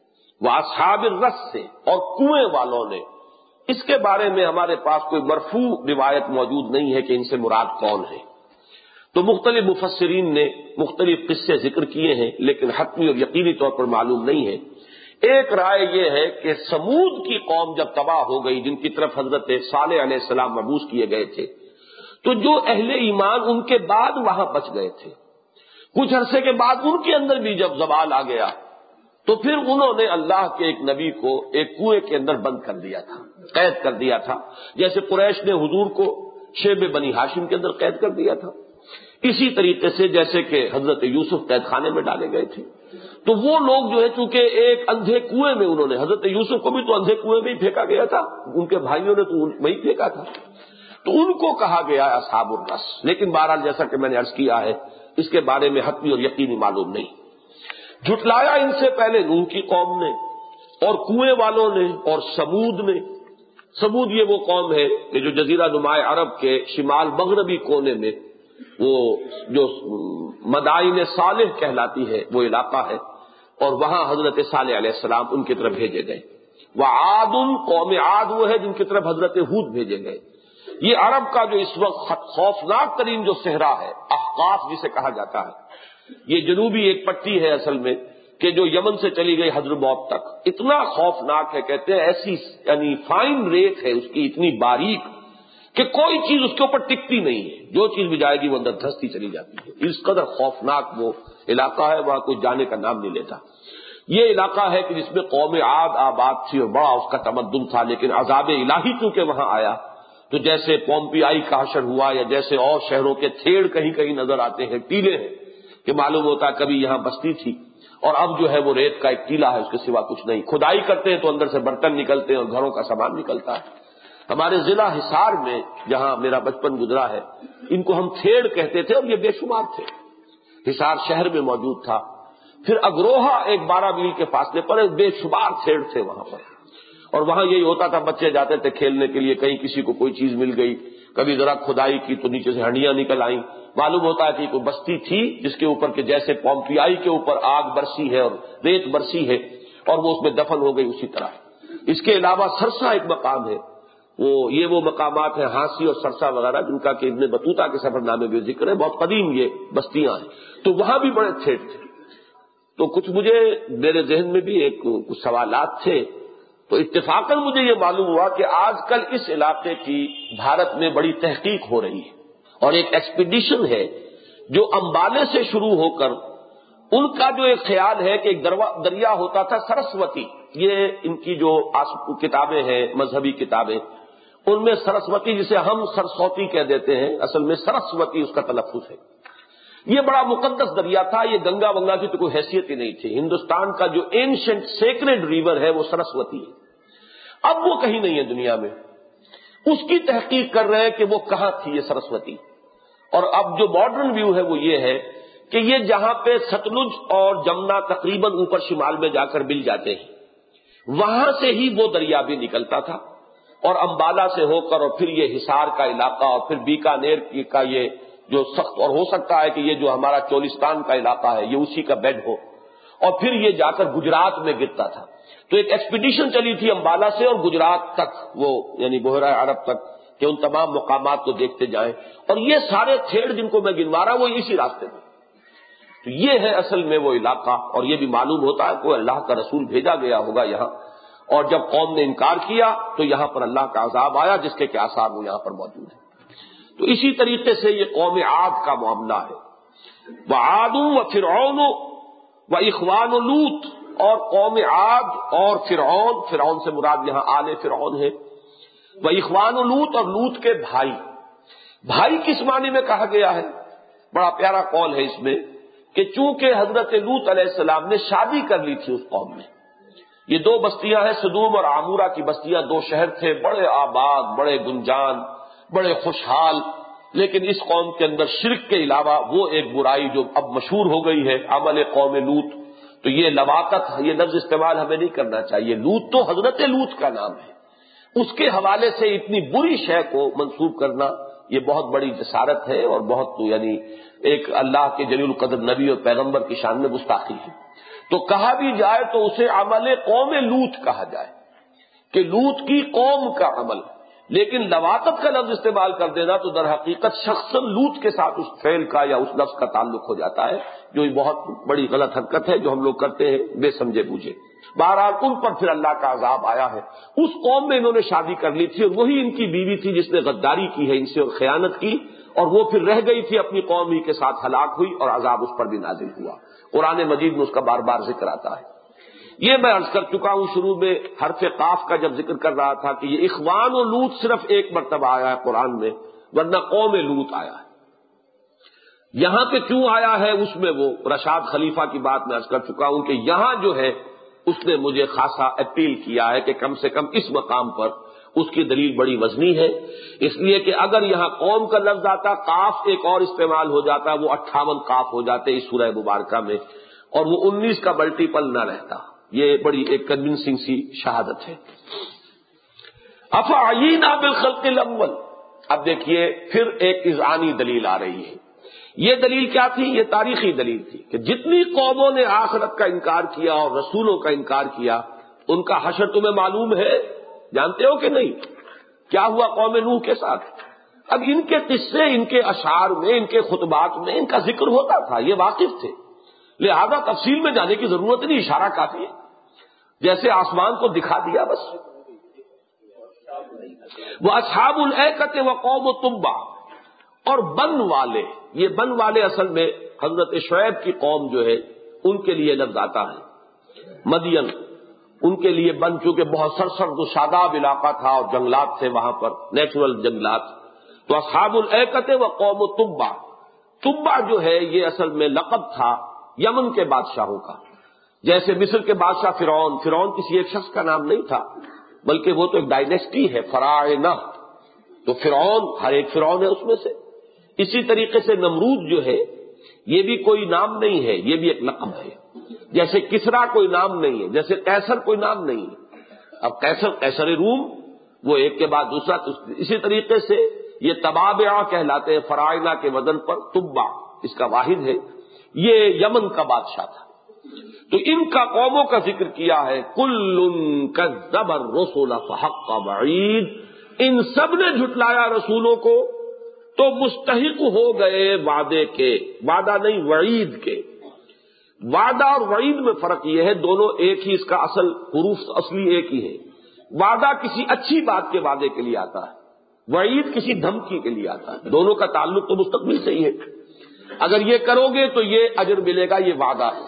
واصحاب الرس سے، اور کنویں والوں نے۔ اس کے بارے میں ہمارے پاس کوئی مرفوع روایت موجود نہیں ہے کہ ان سے مراد کون ہے، تو مختلف مفسرین نے مختلف قصے ذکر کیے ہیں، لیکن حتمی اور یقینی طور پر معلوم نہیں ہے۔ ایک رائے یہ ہے کہ سمود کی قوم جب تباہ ہو گئی، جن کی طرف حضرت صالح علیہ السلام مبعوث کیے گئے تھے، تو جو اہل ایمان ان کے بعد وہاں بچ گئے تھے، کچھ عرصے کے بعد ان کے اندر بھی جب زوال آ گیا، تو پھر انہوں نے اللہ کے ایک نبی کو ایک کنویں کے اندر بند کر دیا تھا، قید کر دیا تھا، جیسے قریش نے حضور کو شیب بنی ہاشم کے اندر قید کر دیا تھا، اسی طریقے سے جیسے کہ حضرت یوسف قید خانے میں ڈالے گئے تھے۔ تو وہ لوگ جو ہے چونکہ ایک اندھے کنویں میں، انہوں نے حضرت یوسف کو بھی تو اندھے کنویں میں ہی پھینکا گیا تھا، ان کے بھائیوں نے تو وہیں پھینکا تھا، تو ان کو کہا گیا ہے اصحاب الرس۔ لیکن بہرحال جیسا کہ میں نے عرض کیا ہے، اس کے بارے میں حتمی اور یقینی معلوم نہیں۔ جھٹلایا ان سے پہلے نوح کی قوم نے، اور کنویں والوں نے، اور سمود نے۔ سمود یہ وہ قوم ہے کہ جو جزیرہ نما عرب کے شمال مغربی کونے میں، وہ جو مدائن صالح کہلاتی ہے وہ علاقہ ہے، اور وہاں حضرت صالح علیہ السلام ان کی طرف بھیجے گئے۔ وعاد، قوم عاد وہ ہے جن کی طرف حضرت ہود بھیجے گئے۔ یہ عرب کا جو اس وقت خوفناک ترین جو صحرا ہے، احقاف جسے کہا جاتا ہے، یہ جنوبی ایک پٹی ہے اصل میں، کہ جو یمن سے چلی گئی حضرموت تک، اتنا خوفناک ہے، کہتے ہیں ایسی یعنی فائن ریت ہے اس کی، اتنی باریک کہ کوئی چیز اس کے اوپر ٹکتی نہیں ہے، جو چیز بھی جائے گی وہ اندر دھستی چلی جاتی ہے، اس قدر خوفناک وہ علاقہ ہے، وہاں کوئی جانے کا نام نہیں لیتا۔ یہ علاقہ ہے کہ جس میں قوم عاد آباد تھی اور بڑا اس کا تمدن تھا، لیکن عذاب الہی چونکہ وہاں آیا، تو جیسے پومپیائی کا حشر ہوا، یا جیسے اور شہروں کے تھیڑ کہیں کہیں نظر آتے ہیں، ٹیلے ہیں کہ معلوم ہوتا ہے کبھی یہاں بستی تھی، اور اب جو ہے وہ ریت کا ایک ٹیلا ہے، اس کے سوا کچھ نہیں۔ کھدائی کرتے ہیں تو اندر سے برتن نکلتے ہیں اور گھروں کا سامان نکلتا ہے۔ ہمارے ضلع حصار میں جہاں میرا بچپن گزرا ہے، ان کو ہم تھیڑ کہتے تھے، اور یہ بے شمار تھے، حصار شہر میں موجود تھا۔ پھر اگروہا ایک 12 میل کے فاصلے پر بے شمار تھیڑ تھے وہاں پر، اور وہاں یہی ہوتا تھا، بچے جاتے تھے کھیلنے کے لیے، کہیں کسی کو کوئی چیز مل گئی، کبھی ذرا کھدائی کی تو نیچے سے ہنڈیاں نکل آئیں، معلوم ہوتا ہے کہ کوئی بستی تھی جس کے اوپر کہ جیسے پومپیائی کے اوپر آگ برسی ہے اور ریت برسی ہے، اور وہ اس میں دفن ہو گئی اسی طرح۔ اس کے علاوہ سرسا ایک مقام ہے، وہ مقامات ہیں ہانسی اور سرسا وغیرہ، جن کا کہ ابن بطوطہ کے سفر نامے میں ذکر ہے، بہت قدیم یہ بستیاں ہیں، تو وہاں بھی بڑے تھیڑ تھے۔ تو کچھ میرے ذہن میں بھی کچھ سوالات تھے، تو اتفاقاً مجھے یہ معلوم ہوا کہ آج کل اس علاقے کی بھارت میں بڑی تحقیق ہو رہی ہے، اور ایک ایکسپیڈیشن ہے جو امبالے سے شروع ہو کر، ان کا جو ایک خیال ہے کہ ایک دریا ہوتا تھا سرسوتی، یہ ان کی جو کتابیں ہیں مذہبی کتابیں، ان میں سرسوتی جسے ہم سرسوتی کہہ دیتے ہیں، اصل میں سرسوتی اس کا تلفظ ہے۔ یہ بڑا مقدس دریا تھا، یہ گنگا ونگا کی تو کوئی حیثیت ہی نہیں تھی، ہندوستان کا جو اینشنٹ سیکرڈ ریور ہے وہ سرسوتی ہے۔ اب وہ کہیں نہیں ہے دنیا میں، اس کی تحقیق کر رہے ہیں کہ وہ کہاں تھی یہ سرسوتی، اور اب جو ماڈرن ویو ہے وہ یہ ہے کہ یہ جہاں پہ ستلج اور جمنا تقریباً اوپر شمال میں جا کر مل جاتے ہیں، وہاں سے ہی وہ دریا بھی نکلتا تھا، اور امبالہ سے ہو کر، اور پھر یہ حصار کا علاقہ، اور پھر بیکانیر کا یہ جو سخت، اور ہو سکتا ہے کہ یہ جو ہمارا چولستان کا علاقہ ہے یہ اسی کا بیڈ ہو، اور پھر یہ جا کر گجرات میں گرتا تھا۔ تو ایک ایکسپیڈیشن چلی تھی امبالہ سے اور گجرات تک، وہ یعنی بحیرہ عرب تک، کہ ان تمام مقامات کو دیکھتے جائیں، اور یہ سارے تھیڑ جن کو میں گنوا رہا ہوں وہ اسی راستے میں۔ تو یہ ہے اصل میں وہ علاقہ، اور یہ بھی معلوم ہوتا ہے کہ اللہ کا رسول بھیجا گیا ہوگا یہاں، اور جب قوم نے انکار کیا تو یہاں پر اللہ کا عذاب آیا، جس کے آثار وہ یہاں پر موجود ہیں۔ تو اسی طریقے سے یہ قوم عاد کا معاملہ ہے، وعاد وفرعون واخوان لوط، اور قوم عاد اور فرعون سے مراد یہاں آل فرعون ہے، واخوان لوط، اور لوط کے بھائی کس معنی میں کہا گیا ہے؟ بڑا پیارا قول ہے اس میں کہ چونکہ حضرت لوط علیہ السلام نے شادی کر لی تھی اس قوم میں، یہ دو بستیاں ہیں سدوم اور عمورہ کی بستیاں، دو شہر تھے بڑے آباد، بڑے گنجان، بڑے خوشحال، لیکن اس قوم کے اندر شرک کے علاوہ وہ ایک برائی جو اب مشہور ہو گئی ہے، عمل قوم لوط۔ تو یہ لواقت، یہ لفظ استعمال ہمیں نہیں کرنا چاہیے، لوط تو حضرت لوط کا نام ہے، اس کے حوالے سے اتنی بری شے کو منسوب کرنا یہ بہت بڑی جسارت ہے اور بہت یعنی ایک اللہ کے جلیل القدر نبی اور پیغمبر کی شان میں گستاخی ہے۔ تو کہا بھی جائے تو اسے عمل قوم لوط کہا جائے کہ لوط کی قوم کا عمل، لیکن لواطت کا لفظ استعمال کر دینا تو در حقیقت شخصاً لوط کے ساتھ اس فعل کا یا اس لفظ کا تعلق ہو جاتا ہے، جو بہت بڑی غلط حرکت ہے جو ہم لوگ کرتے ہیں بے سمجھے بوجھے۔ بہرحال ان پر پھر اللہ کا عذاب آیا ہے۔ اس قوم میں انہوں نے شادی کر لی تھی اور وہی ان کی بیوی تھی جس نے غداری کی ہے ان سے اور خیانت کی، اور وہ پھر رہ گئی تھی اپنی قوم ہی کے ساتھ ہلاک ہوئی اور عذاب اس پر بھی نازل ہوا۔ قرآن مجید میں اس کا بار بار ذکر آتا ہے۔ یہ میں عرض کر چکا ہوں شروع میں حرف قاف کا جب ذکر کر رہا تھا کہ یہ اخوان و لوط صرف ایک مرتبہ آیا ہے قرآن میں، ورنہ قوم لوط آیا ہے۔ یہاں پہ کیوں آیا ہے اس میں وہ رشاد خلیفہ کی بات میں عرض کر چکا ہوں کہ یہاں جو ہے اس نے مجھے خاصا اپیل کیا ہے کہ کم سے کم اس مقام پر اس کی دلیل بڑی وزنی ہے، اس لیے کہ اگر یہاں قوم کا لفظ آتا، قاف ایک اور استعمال ہو جاتا، وہ 58 قاف ہو جاتے اس سورہ مبارکہ میں، اور وہ 19 کا ملٹیپل نہ رہتا۔ یہ بڑی ایک کنونسنگ سی شہادت ہے۔ افعینا بالخلق الاول، اب دیکھیے پھر ایک اذعانی دلیل آ رہی ہے۔ یہ دلیل کیا تھی؟ یہ تاریخی دلیل تھی کہ جتنی قوموں نے آخرت کا انکار کیا اور رسولوں کا انکار کیا، ان کا حشر تمہیں معلوم ہے، جانتے ہو کہ نہیں؟ کیا ہوا قوم نوح کے ساتھ؟ اب ان کے قصے، ان کے اشعار میں، ان کے خطبات میں ان کا ذکر ہوتا تھا، یہ واقف تھے، لہذا تفصیل میں جانے کی ضرورت نہیں، اشارہ کافی ہے، جیسے آسمان کو دکھا دیا بس۔ وہ اصحاب الایکۃ وقوم تبع، اور بن والے، یہ بن والے اصل میں حضرت شعیب کی قوم جو ہے ان کے لیے لفظ آتا ہے۔ مدین ان کے لیے بن، چونکہ بہت سرسبز و شاداب علاقہ تھا اور جنگلات تھے وہاں پر، نیچرل جنگلات، تو اصحاب الایکۃ وقوم تبع، تبع جو ہے یہ اصل میں لقب تھا یمن کے بادشاہوں کا، جیسے مصر کے بادشاہ فرعون، فرعون کسی ایک شخص کا نام نہیں تھا بلکہ وہ تو ایک ڈائنیسٹی ہے، فراعنہ، تو فرعون ہر ایک فرعون ہے اس میں سے۔ اسی طریقے سے نمرود جو ہے یہ بھی کوئی نام نہیں ہے، یہ بھی ایک لقب ہے، جیسے کسرا کوئی نام نہیں ہے، جیسے قیصر کوئی نام نہیں ہے۔ اب قیصر روم وہ ایک کے بعد دوسرا، اسی طریقے سے یہ تبابعہ کہلاتے ہیں فراعنہ کے وزن پر، تبع اس کا واحد ہے، یہ یمن کا بادشاہ تھا۔ تو ان کا قوموں کا ذکر کیا ہے، کل کذب الرسل فحق وعید، ان سب نے جھٹلایا رسولوں کو تو مستحق ہو گئے وعدے کے، وعدہ نہیں وعید کے۔ وعدہ اور وعید میں فرق یہ ہے، دونوں ایک ہی، اس کا اصل حروف اصلی ایک ہی ہے۔ وعدہ کسی اچھی بات کے وعدے کے لیے آتا ہے، وعید کسی دھمکی کے لیے آتا ہے، دونوں کا تعلق تو مستقبل سے ہی ہے۔ اگر یہ کرو گے تو یہ اجر ملے گا، یہ وعدہ ہے،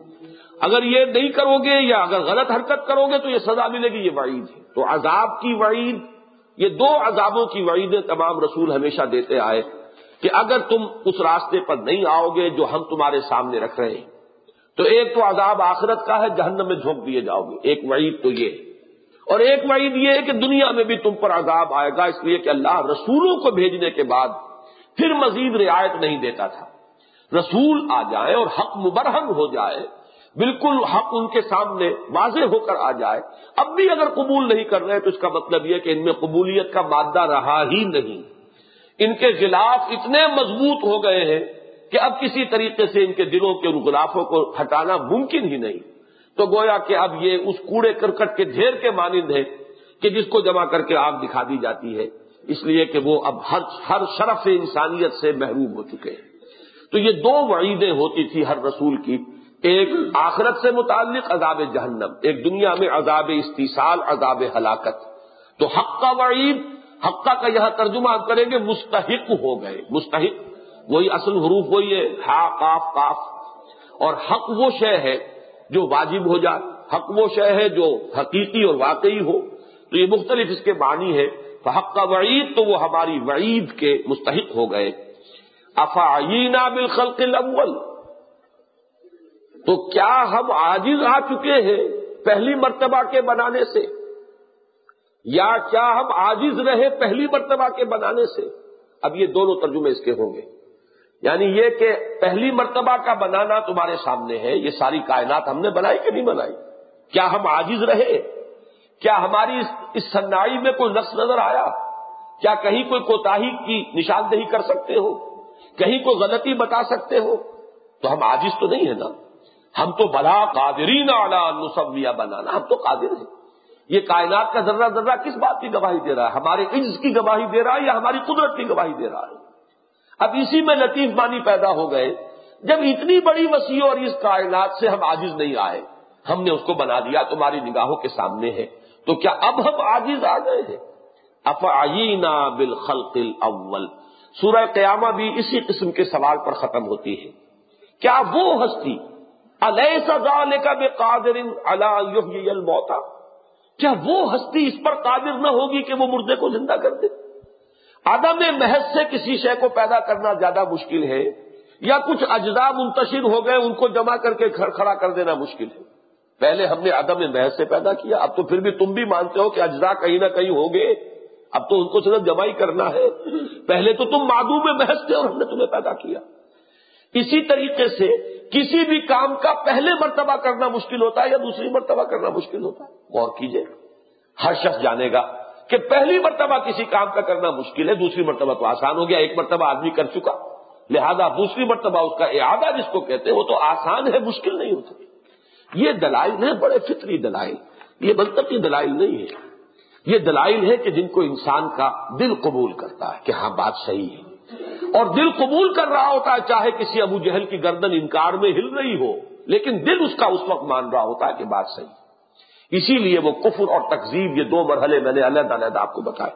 اگر یہ نہیں کرو گے یا اگر غلط حرکت کرو گے تو یہ سزا ملے گی، یہ وعید ہے۔ تو عذاب کی وعید، یہ دو عذابوں کی وعیدیں تمام رسول ہمیشہ دیتے آئے کہ اگر تم اس راستے پر نہیں آؤ گے جو ہم تمہارے سامنے رکھ رہے ہیں، تو ایک تو عذاب آخرت کا ہے، جہنم میں جھونک دیے جاؤ گے، ایک وعید تو یہ ہے، اور ایک وعید یہ ہے کہ دنیا میں بھی تم پر عذاب آئے گا، اس لیے کہ اللہ رسولوں کو بھیجنے کے بعد پھر مزید رعایت نہیں دیتا تھا۔ رسول آ جائے اور حق مبرہن ہو جائے، بالکل حق ان کے سامنے واضح ہو کر آ جائے، اب بھی اگر قبول نہیں کر رہے تو اس کا مطلب یہ کہ ان میں قبولیت کا مادہ رہا ہی نہیں، ان کے غلاف اتنے مضبوط ہو گئے ہیں کہ اب کسی طریقے سے ان کے دلوں کے ان غلافوں کو ہٹانا ممکن ہی نہیں۔ تو گویا کہ اب یہ اس کوڑے کرکٹ کے ڈھیر کے مانند ہے کہ جس کو جمع کر کے آگ دکھا دی جاتی ہے، اس لیے کہ وہ اب ہر شرف انسانیت سے محروم ہو چکے ہیں۔ تو یہ دو وعیدیں ہوتی تھی ہر رسول کی، ایک آخرت سے متعلق عذاب جہنم، ایک دنیا میں عذاب استیصال، عذاب ہلاکت۔ تو حق کا وعید، حق کا یہاں ترجمہ آپ کریں گے مستحق ہو گئے، مستحق وہی اصل حروف وہی ہے، ہا قاف قاف، اور حق وہ شے ہے جو واجب ہو جائے، حق وہ شے ہے جو حقیقی اور واقعی ہو، تو یہ مختلف اس کے معنی ہے۔ فحق کا وعید تو وہ ہماری وعید کے مستحق ہو گئے۔ افعینا بالخلق الاول، تو کیا ہم عاجز آ چکے ہیں پہلی مرتبہ کے بنانے سے، یا کیا ہم عاجز رہے پہلی مرتبہ کے بنانے سے؟ اب یہ دونوں ترجمے اس کے ہوں گے، یعنی یہ کہ پہلی مرتبہ کا بنانا تمہارے سامنے ہے، یہ ساری کائنات ہم نے بنائی کہ نہیں بنائی، کیا ہم عاجز رہے؟ کیا ہماری اس صنائی میں کوئی نقص نظر آیا؟ کیا کہیں کوئی کوتاہی کی نشاندہی کر سکتے ہو؟ کہیں کوئی غلطی بتا سکتے ہو؟ تو ہم عاجز تو نہیں ہے نا، ہم تو بلا قادرین علی ان نسوی بنانا، ہم تو قادر ہیں۔ یہ کائنات کا ذرہ ذرہ کس بات کی گواہی دے رہا ہے؟ ہمارے عجز کی گواہی دے رہا ہے یا ہماری قدرت کی گواہی دے رہا ہے؟ اب اسی میں لطیف معنی پیدا ہو گئے، جب اتنی بڑی وسیع اور اس کائنات سے ہم عاجز نہیں آئے، ہم نے اس کو بنا دیا، تمہاری نگاہوں کے سامنے ہے، تو کیا اب ہم عاجز آ گئے ہیں؟ افعینا بالخلق الاول، سورہ قیامہ بھی اسی قسم کے سوال پر ختم ہوتی ہے۔ کیا وہ ہستی الیس ذالک بقادر علی ان یحیی الموتى، کیا وہ ہستی اس پر قادر نہ ہوگی کہ وہ مردے کو زندہ کر دے؟ عدم محض سے کسی شے کو پیدا کرنا زیادہ مشکل ہے، یا کچھ اجزاء منتشر ہو گئے ان کو جمع کر کے کھڑا کر دینا مشکل ہے؟ پہلے ہم نے عدم محض سے پیدا کیا، اب تو پھر بھی تم بھی مانتے ہو کہ اجزاء کہیں نہ کہیں ہوں گے، اب تو ان کو صرف جمع ہی کرنا ہے۔ پہلے تو تم معدوم محض تھے اور ہم نے تمہیں پیدا کیا۔ اسی طریقے سے کسی بھی کام کا پہلے مرتبہ کرنا مشکل ہوتا ہے یا دوسری مرتبہ کرنا مشکل ہوتا ہے؟ غور کیجئے، ہر شخص جانے گا کہ پہلی مرتبہ کسی کام کا کرنا مشکل ہے، دوسری مرتبہ تو آسان ہو گیا، ایک مرتبہ آدمی کر چکا، لہذا دوسری مرتبہ اس کا اعادہ جس کو کہتے ہیں وہ تو آسان ہے، مشکل نہیں ہوتا۔ یہ دلائل ہیں بڑے فطری دلائل، یہ منطقی دلائل نہیں ہے، یہ دلائل ہے کہ جن کو انسان کا دل قبول کرتا ہے کہ ہاں بات صحیح ہے، اور دل قبول کر رہا ہوتا ہے، چاہے کسی ابو جہل کی گردن انکار میں ہل رہی ہو، لیکن دل اس کا اس وقت مان رہا ہوتا ہے کہ بات صحیح۔ اسی لیے وہ کفر اور تکذیب، یہ دو مرحلے میں نے علیحدہ علیحدہ آپ کو بتائے۔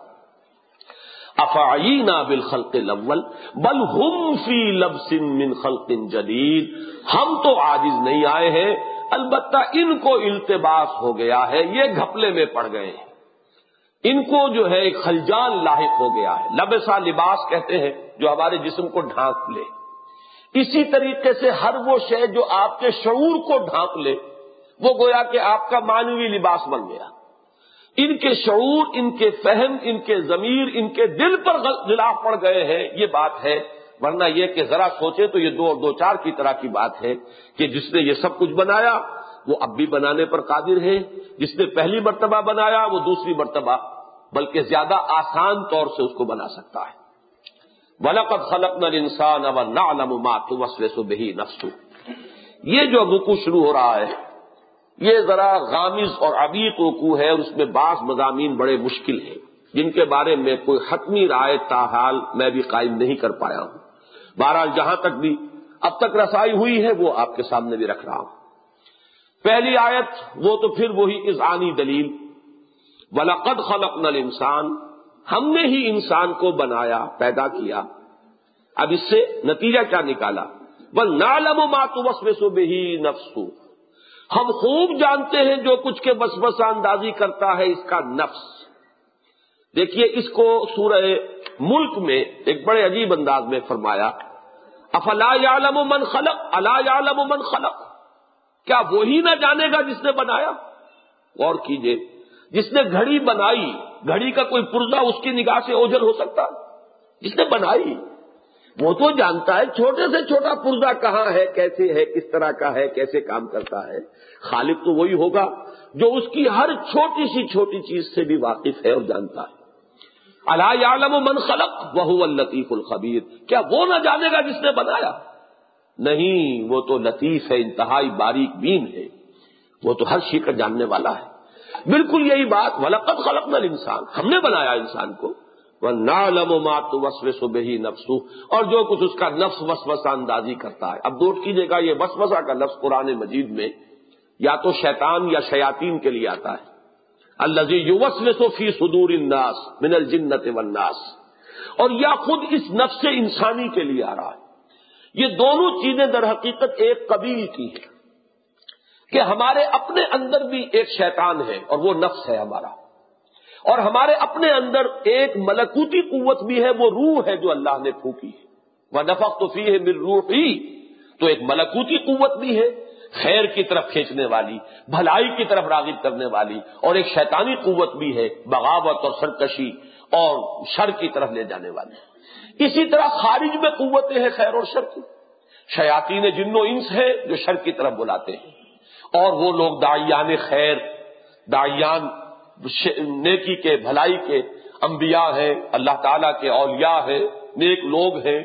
افعینا بالخلق الاول بل ہم فی لبس من خلق جدید، ہم تو عاجز نہیں آئے ہیں، البتہ ان کو التباس ہو گیا ہے، یہ گھپلے میں پڑ گئے ہیں، ان کو جو ہے ایک خلجان لاحق ہو گیا ہے۔ لبسا لباس کہتے ہیں جو ہمارے جسم کو ڈھانپ لے، اسی طریقے سے ہر وہ شے جو آپ کے شعور کو ڈھانپ لے وہ گویا کہ آپ کا معنوی لباس بن گیا۔ ان کے شعور، ان کے فہم، ان کے ضمیر، ان کے دل پر غلاف پڑ گئے ہیں، یہ بات ہے۔ ورنہ یہ کہ ذرا سوچے تو یہ دو چار کی طرح کی بات ہے کہ جس نے یہ سب کچھ بنایا وہ اب بھی بنانے پر قادر ہے، جس نے پہلی مرتبہ بنایا وہ دوسری مرتبہ بلکہ زیادہ آسان طور سے اس کو بنا سکتا ہے۔ وَلَقَدْ خَلَقْنَا الْإِنسَانَ وَنَعْلَمُ مَا تُوَسْوِسُ بِهِ نَفْسُهُ، یہ جو رکوع شروع ہو رہا ہے یہ ذرا غامض اور عمیق رکوع ہے، اور اس میں بعض مضامین بڑے مشکل ہیں جن کے بارے میں کوئی حتمی رائے تاحال میں بھی قائم نہیں کر پایا ہوں۔ بہرحال جہاں تک بھی اب تک رسائی ہوئی ہے وہ آپ کے سامنے بھی رکھ رہا ہوں۔ پہلی آیت وہ تو پھر وہی اذعانی دلیل، وَلَقَدْ خَلَقْنَا الْإِنسَانَ، ہم نے ہی انسان کو بنایا، پیدا کیا۔ اب اس سے نتیجہ کیا نکالا؟ وَنَعْلَمُ مَا تُوَسْوِسُ بِهِ نَفْسُهُ، ہم خوب جانتے ہیں جو کچھ کے وسوسہ اندازی کرتا ہے اس کا نفس۔ دیکھیے اس کو سورہ ملک میں ایک بڑے عجیب انداز میں فرمایا، افلا یعلم من خلق الا یعلم من خلق، کیا وہی نہ جانے گا جس نے بنایا؟ غور کیجئے، جس نے گھڑی بنائی، گھڑی کا کوئی پرزہ اس کی نگاہ سے اوجھل ہو سکتا؟ جس نے بنائی وہ تو جانتا ہے چھوٹے سے چھوٹا پرزہ کہاں ہے، کیسے ہے، کس طرح کا ہے، کیسے کام کرتا ہے۔ خالق تو وہی ہوگا جو اس کی ہر چھوٹی سی چھوٹی چیز سے بھی واقف ہے اور جانتا ہے۔ الا یعلم من خلق وهو اللطیف الخبیر، کیا وہ نہ جانے گا جس نے بنایا؟ نہیں، وہ تو لطیف ہے، انتہائی باریک بین ہے، وہ تو ہر شے کا جاننے والا ہے۔ بالکل یہی بات وَلَقَدْ خَلَقْنَا الْإِنسَانَ، ہم نے بنایا انسان کو، وَنَعْلَمُ مَا تُوَسْوِسُ بِهِ نَفْسُهُ، اور جو کچھ اس کا نفس وسوسہ اندازی کرتا ہے۔ اب نوٹ کیجئے گا یہ وسوسہ کا لفظ قرآن مجید میں یا تو شیطان یا شیاطین کے لیے آتا ہے، الذی یوسوس فی صدور الناس من الجنۃ والناس، اور یا خود اس نفس انسانی کے لیے آ رہا ہے۔ یہ دونوں چیزیں در حقیقت ایک قبیل کی ہیں کہ ہمارے اپنے اندر بھی ایک شیطان ہے اور وہ نفس ہے ہمارا، اور ہمارے اپنے اندر ایک ملکوتی قوت بھی ہے، وہ روح ہے جو اللہ نے پھونکی ہے، وَنَفَخْتُ فِيهِ مِن رُوحِي، تو ایک ملکوتی قوت بھی ہے خیر کی طرف کھینچنے والی، بھلائی کی طرف راغب کرنے والی، اور ایک شیطانی قوت بھی ہے بغاوت اور سرکشی اور شر کی طرف لے جانے والی۔ اسی طرح خارج میں قوتیں ہیں خیر اور شر کی، شیاطین جن و انس ہیں جو شر کی طرف بلاتے ہیں، اور وہ لوگ داعیان خیر، داعیان نیکی کے، بھلائی کے، انبیاء ہیں، اللہ تعالیٰ کے اولیاء ہیں، نیک لوگ ہیں،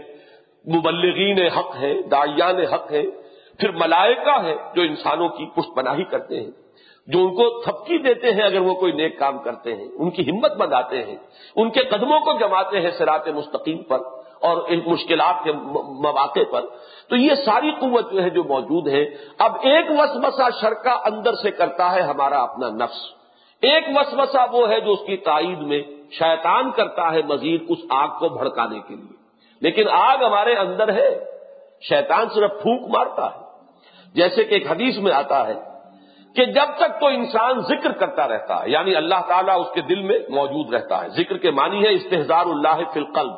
مبلغین حق ہیں، داعیان حق ہیں، پھر ملائکہ ہیں جو انسانوں کی پشت پناہی کرتے ہیں، جو ان کو تھپکی دیتے ہیں اگر وہ کوئی نیک کام کرتے ہیں، ان کی ہمت بندھاتے ہیں، ان کے قدموں کو جماتے ہیں صراط مستقیم پر اور ان مشکلات کے مواقع پر. تو یہ ساری قوت جو ہے جو موجود ہے. اب ایک وسوسہ شر کا اندر سے کرتا ہے ہمارا اپنا نفس، ایک وسوسہ وہ ہے جو اس کی تائید میں شیطان کرتا ہے مزید اس آگ کو بھڑکانے کے لیے. لیکن آگ ہمارے اندر ہے، شیطان صرف پھونک مارتا ہے. جیسے کہ ایک حدیث میں آتا ہے کہ جب تک تو انسان ذکر کرتا رہتا ہے، یعنی اللہ تعالیٰ اس کے دل میں موجود رہتا ہے، ذکر کے معنی ہے استحضار اللہ فی القلب،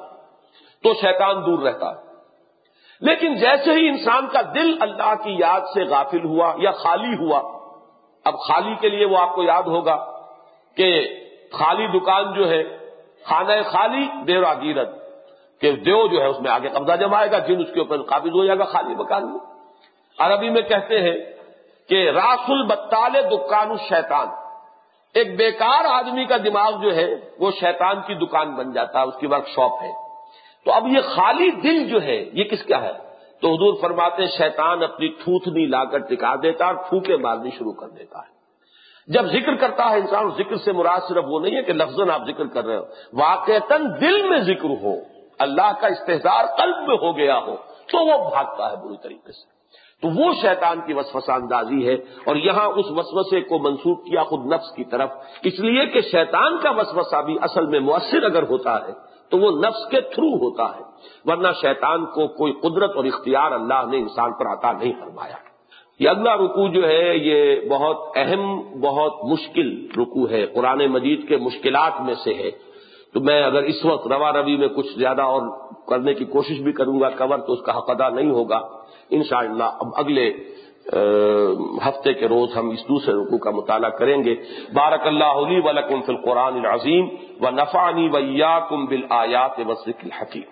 تو شیطان دور رہتا ہے. لیکن جیسے ہی انسان کا دل اللہ کی یاد سے غافل ہوا یا خالی ہوا، اب خالی کے لیے وہ آپ کو یاد ہوگا کہ خالی دکان جو ہے، خانہ خالی دیورا گیرت، کہ دیو جو ہے اس میں آگے قبضہ جمائے گا، جن اس کے اوپر قابض ہو جائے گا خالی مکان میں. عربی میں کہتے ہیں کہ راس البتال دکان الشیطان، ایک بیکار آدمی کا دماغ جو ہے وہ شیطان کی دکان بن جاتا ہے، اس کی ورک شاپ ہے. تو اب یہ خالی دل جو ہے یہ کس کا ہے؟ تو حضور فرماتے ہیں شیطان اپنی تھوتنی لا کر ٹکا دیتا اور پھونکے مارنی شروع کر دیتا ہے. جب ذکر کرتا ہے انسان، ذکر سے مراد صرف وہ نہیں ہے کہ لفظاً آپ ذکر کر رہے ہو، واقعتاً دل میں ذکر ہو، اللہ کا استحضار قلب میں ہو گیا ہو، تو وہ بھاگتا ہے بری طریقے سے. تو وہ شیطان کی وسوسہ اندازی ہے. اور یہاں اس وسوسے کو منسوب کیا خود نفس کی طرف، اس لیے کہ شیطان کا وسوسہ بھی اصل میں مؤثر اگر ہوتا ہے تو وہ نفس کے تھرو ہوتا ہے، ورنہ شیطان کو کوئی قدرت اور اختیار اللہ نے انسان پر عطا نہیں فرمایا. یہ اگلا رکوع جو ہے یہ بہت اہم، بہت مشکل رکوع ہے، قرآن مجید کے مشکلات میں سے ہے. تو میں اگر اس وقت روا روی میں کچھ زیادہ اور کرنے کی کوشش بھی کروں گا کور تو اس کا حق ادا نہیں ہوگا. انشاءاللہ اب اگلے ہفتے کے روز ہم اس دوسرے رکوع کا مطالعہ کریں گے. بارک اللہ لی و لکم فی القرآن العظیم و نفعنی و ایاکم بالآیات والذکر الحکیم.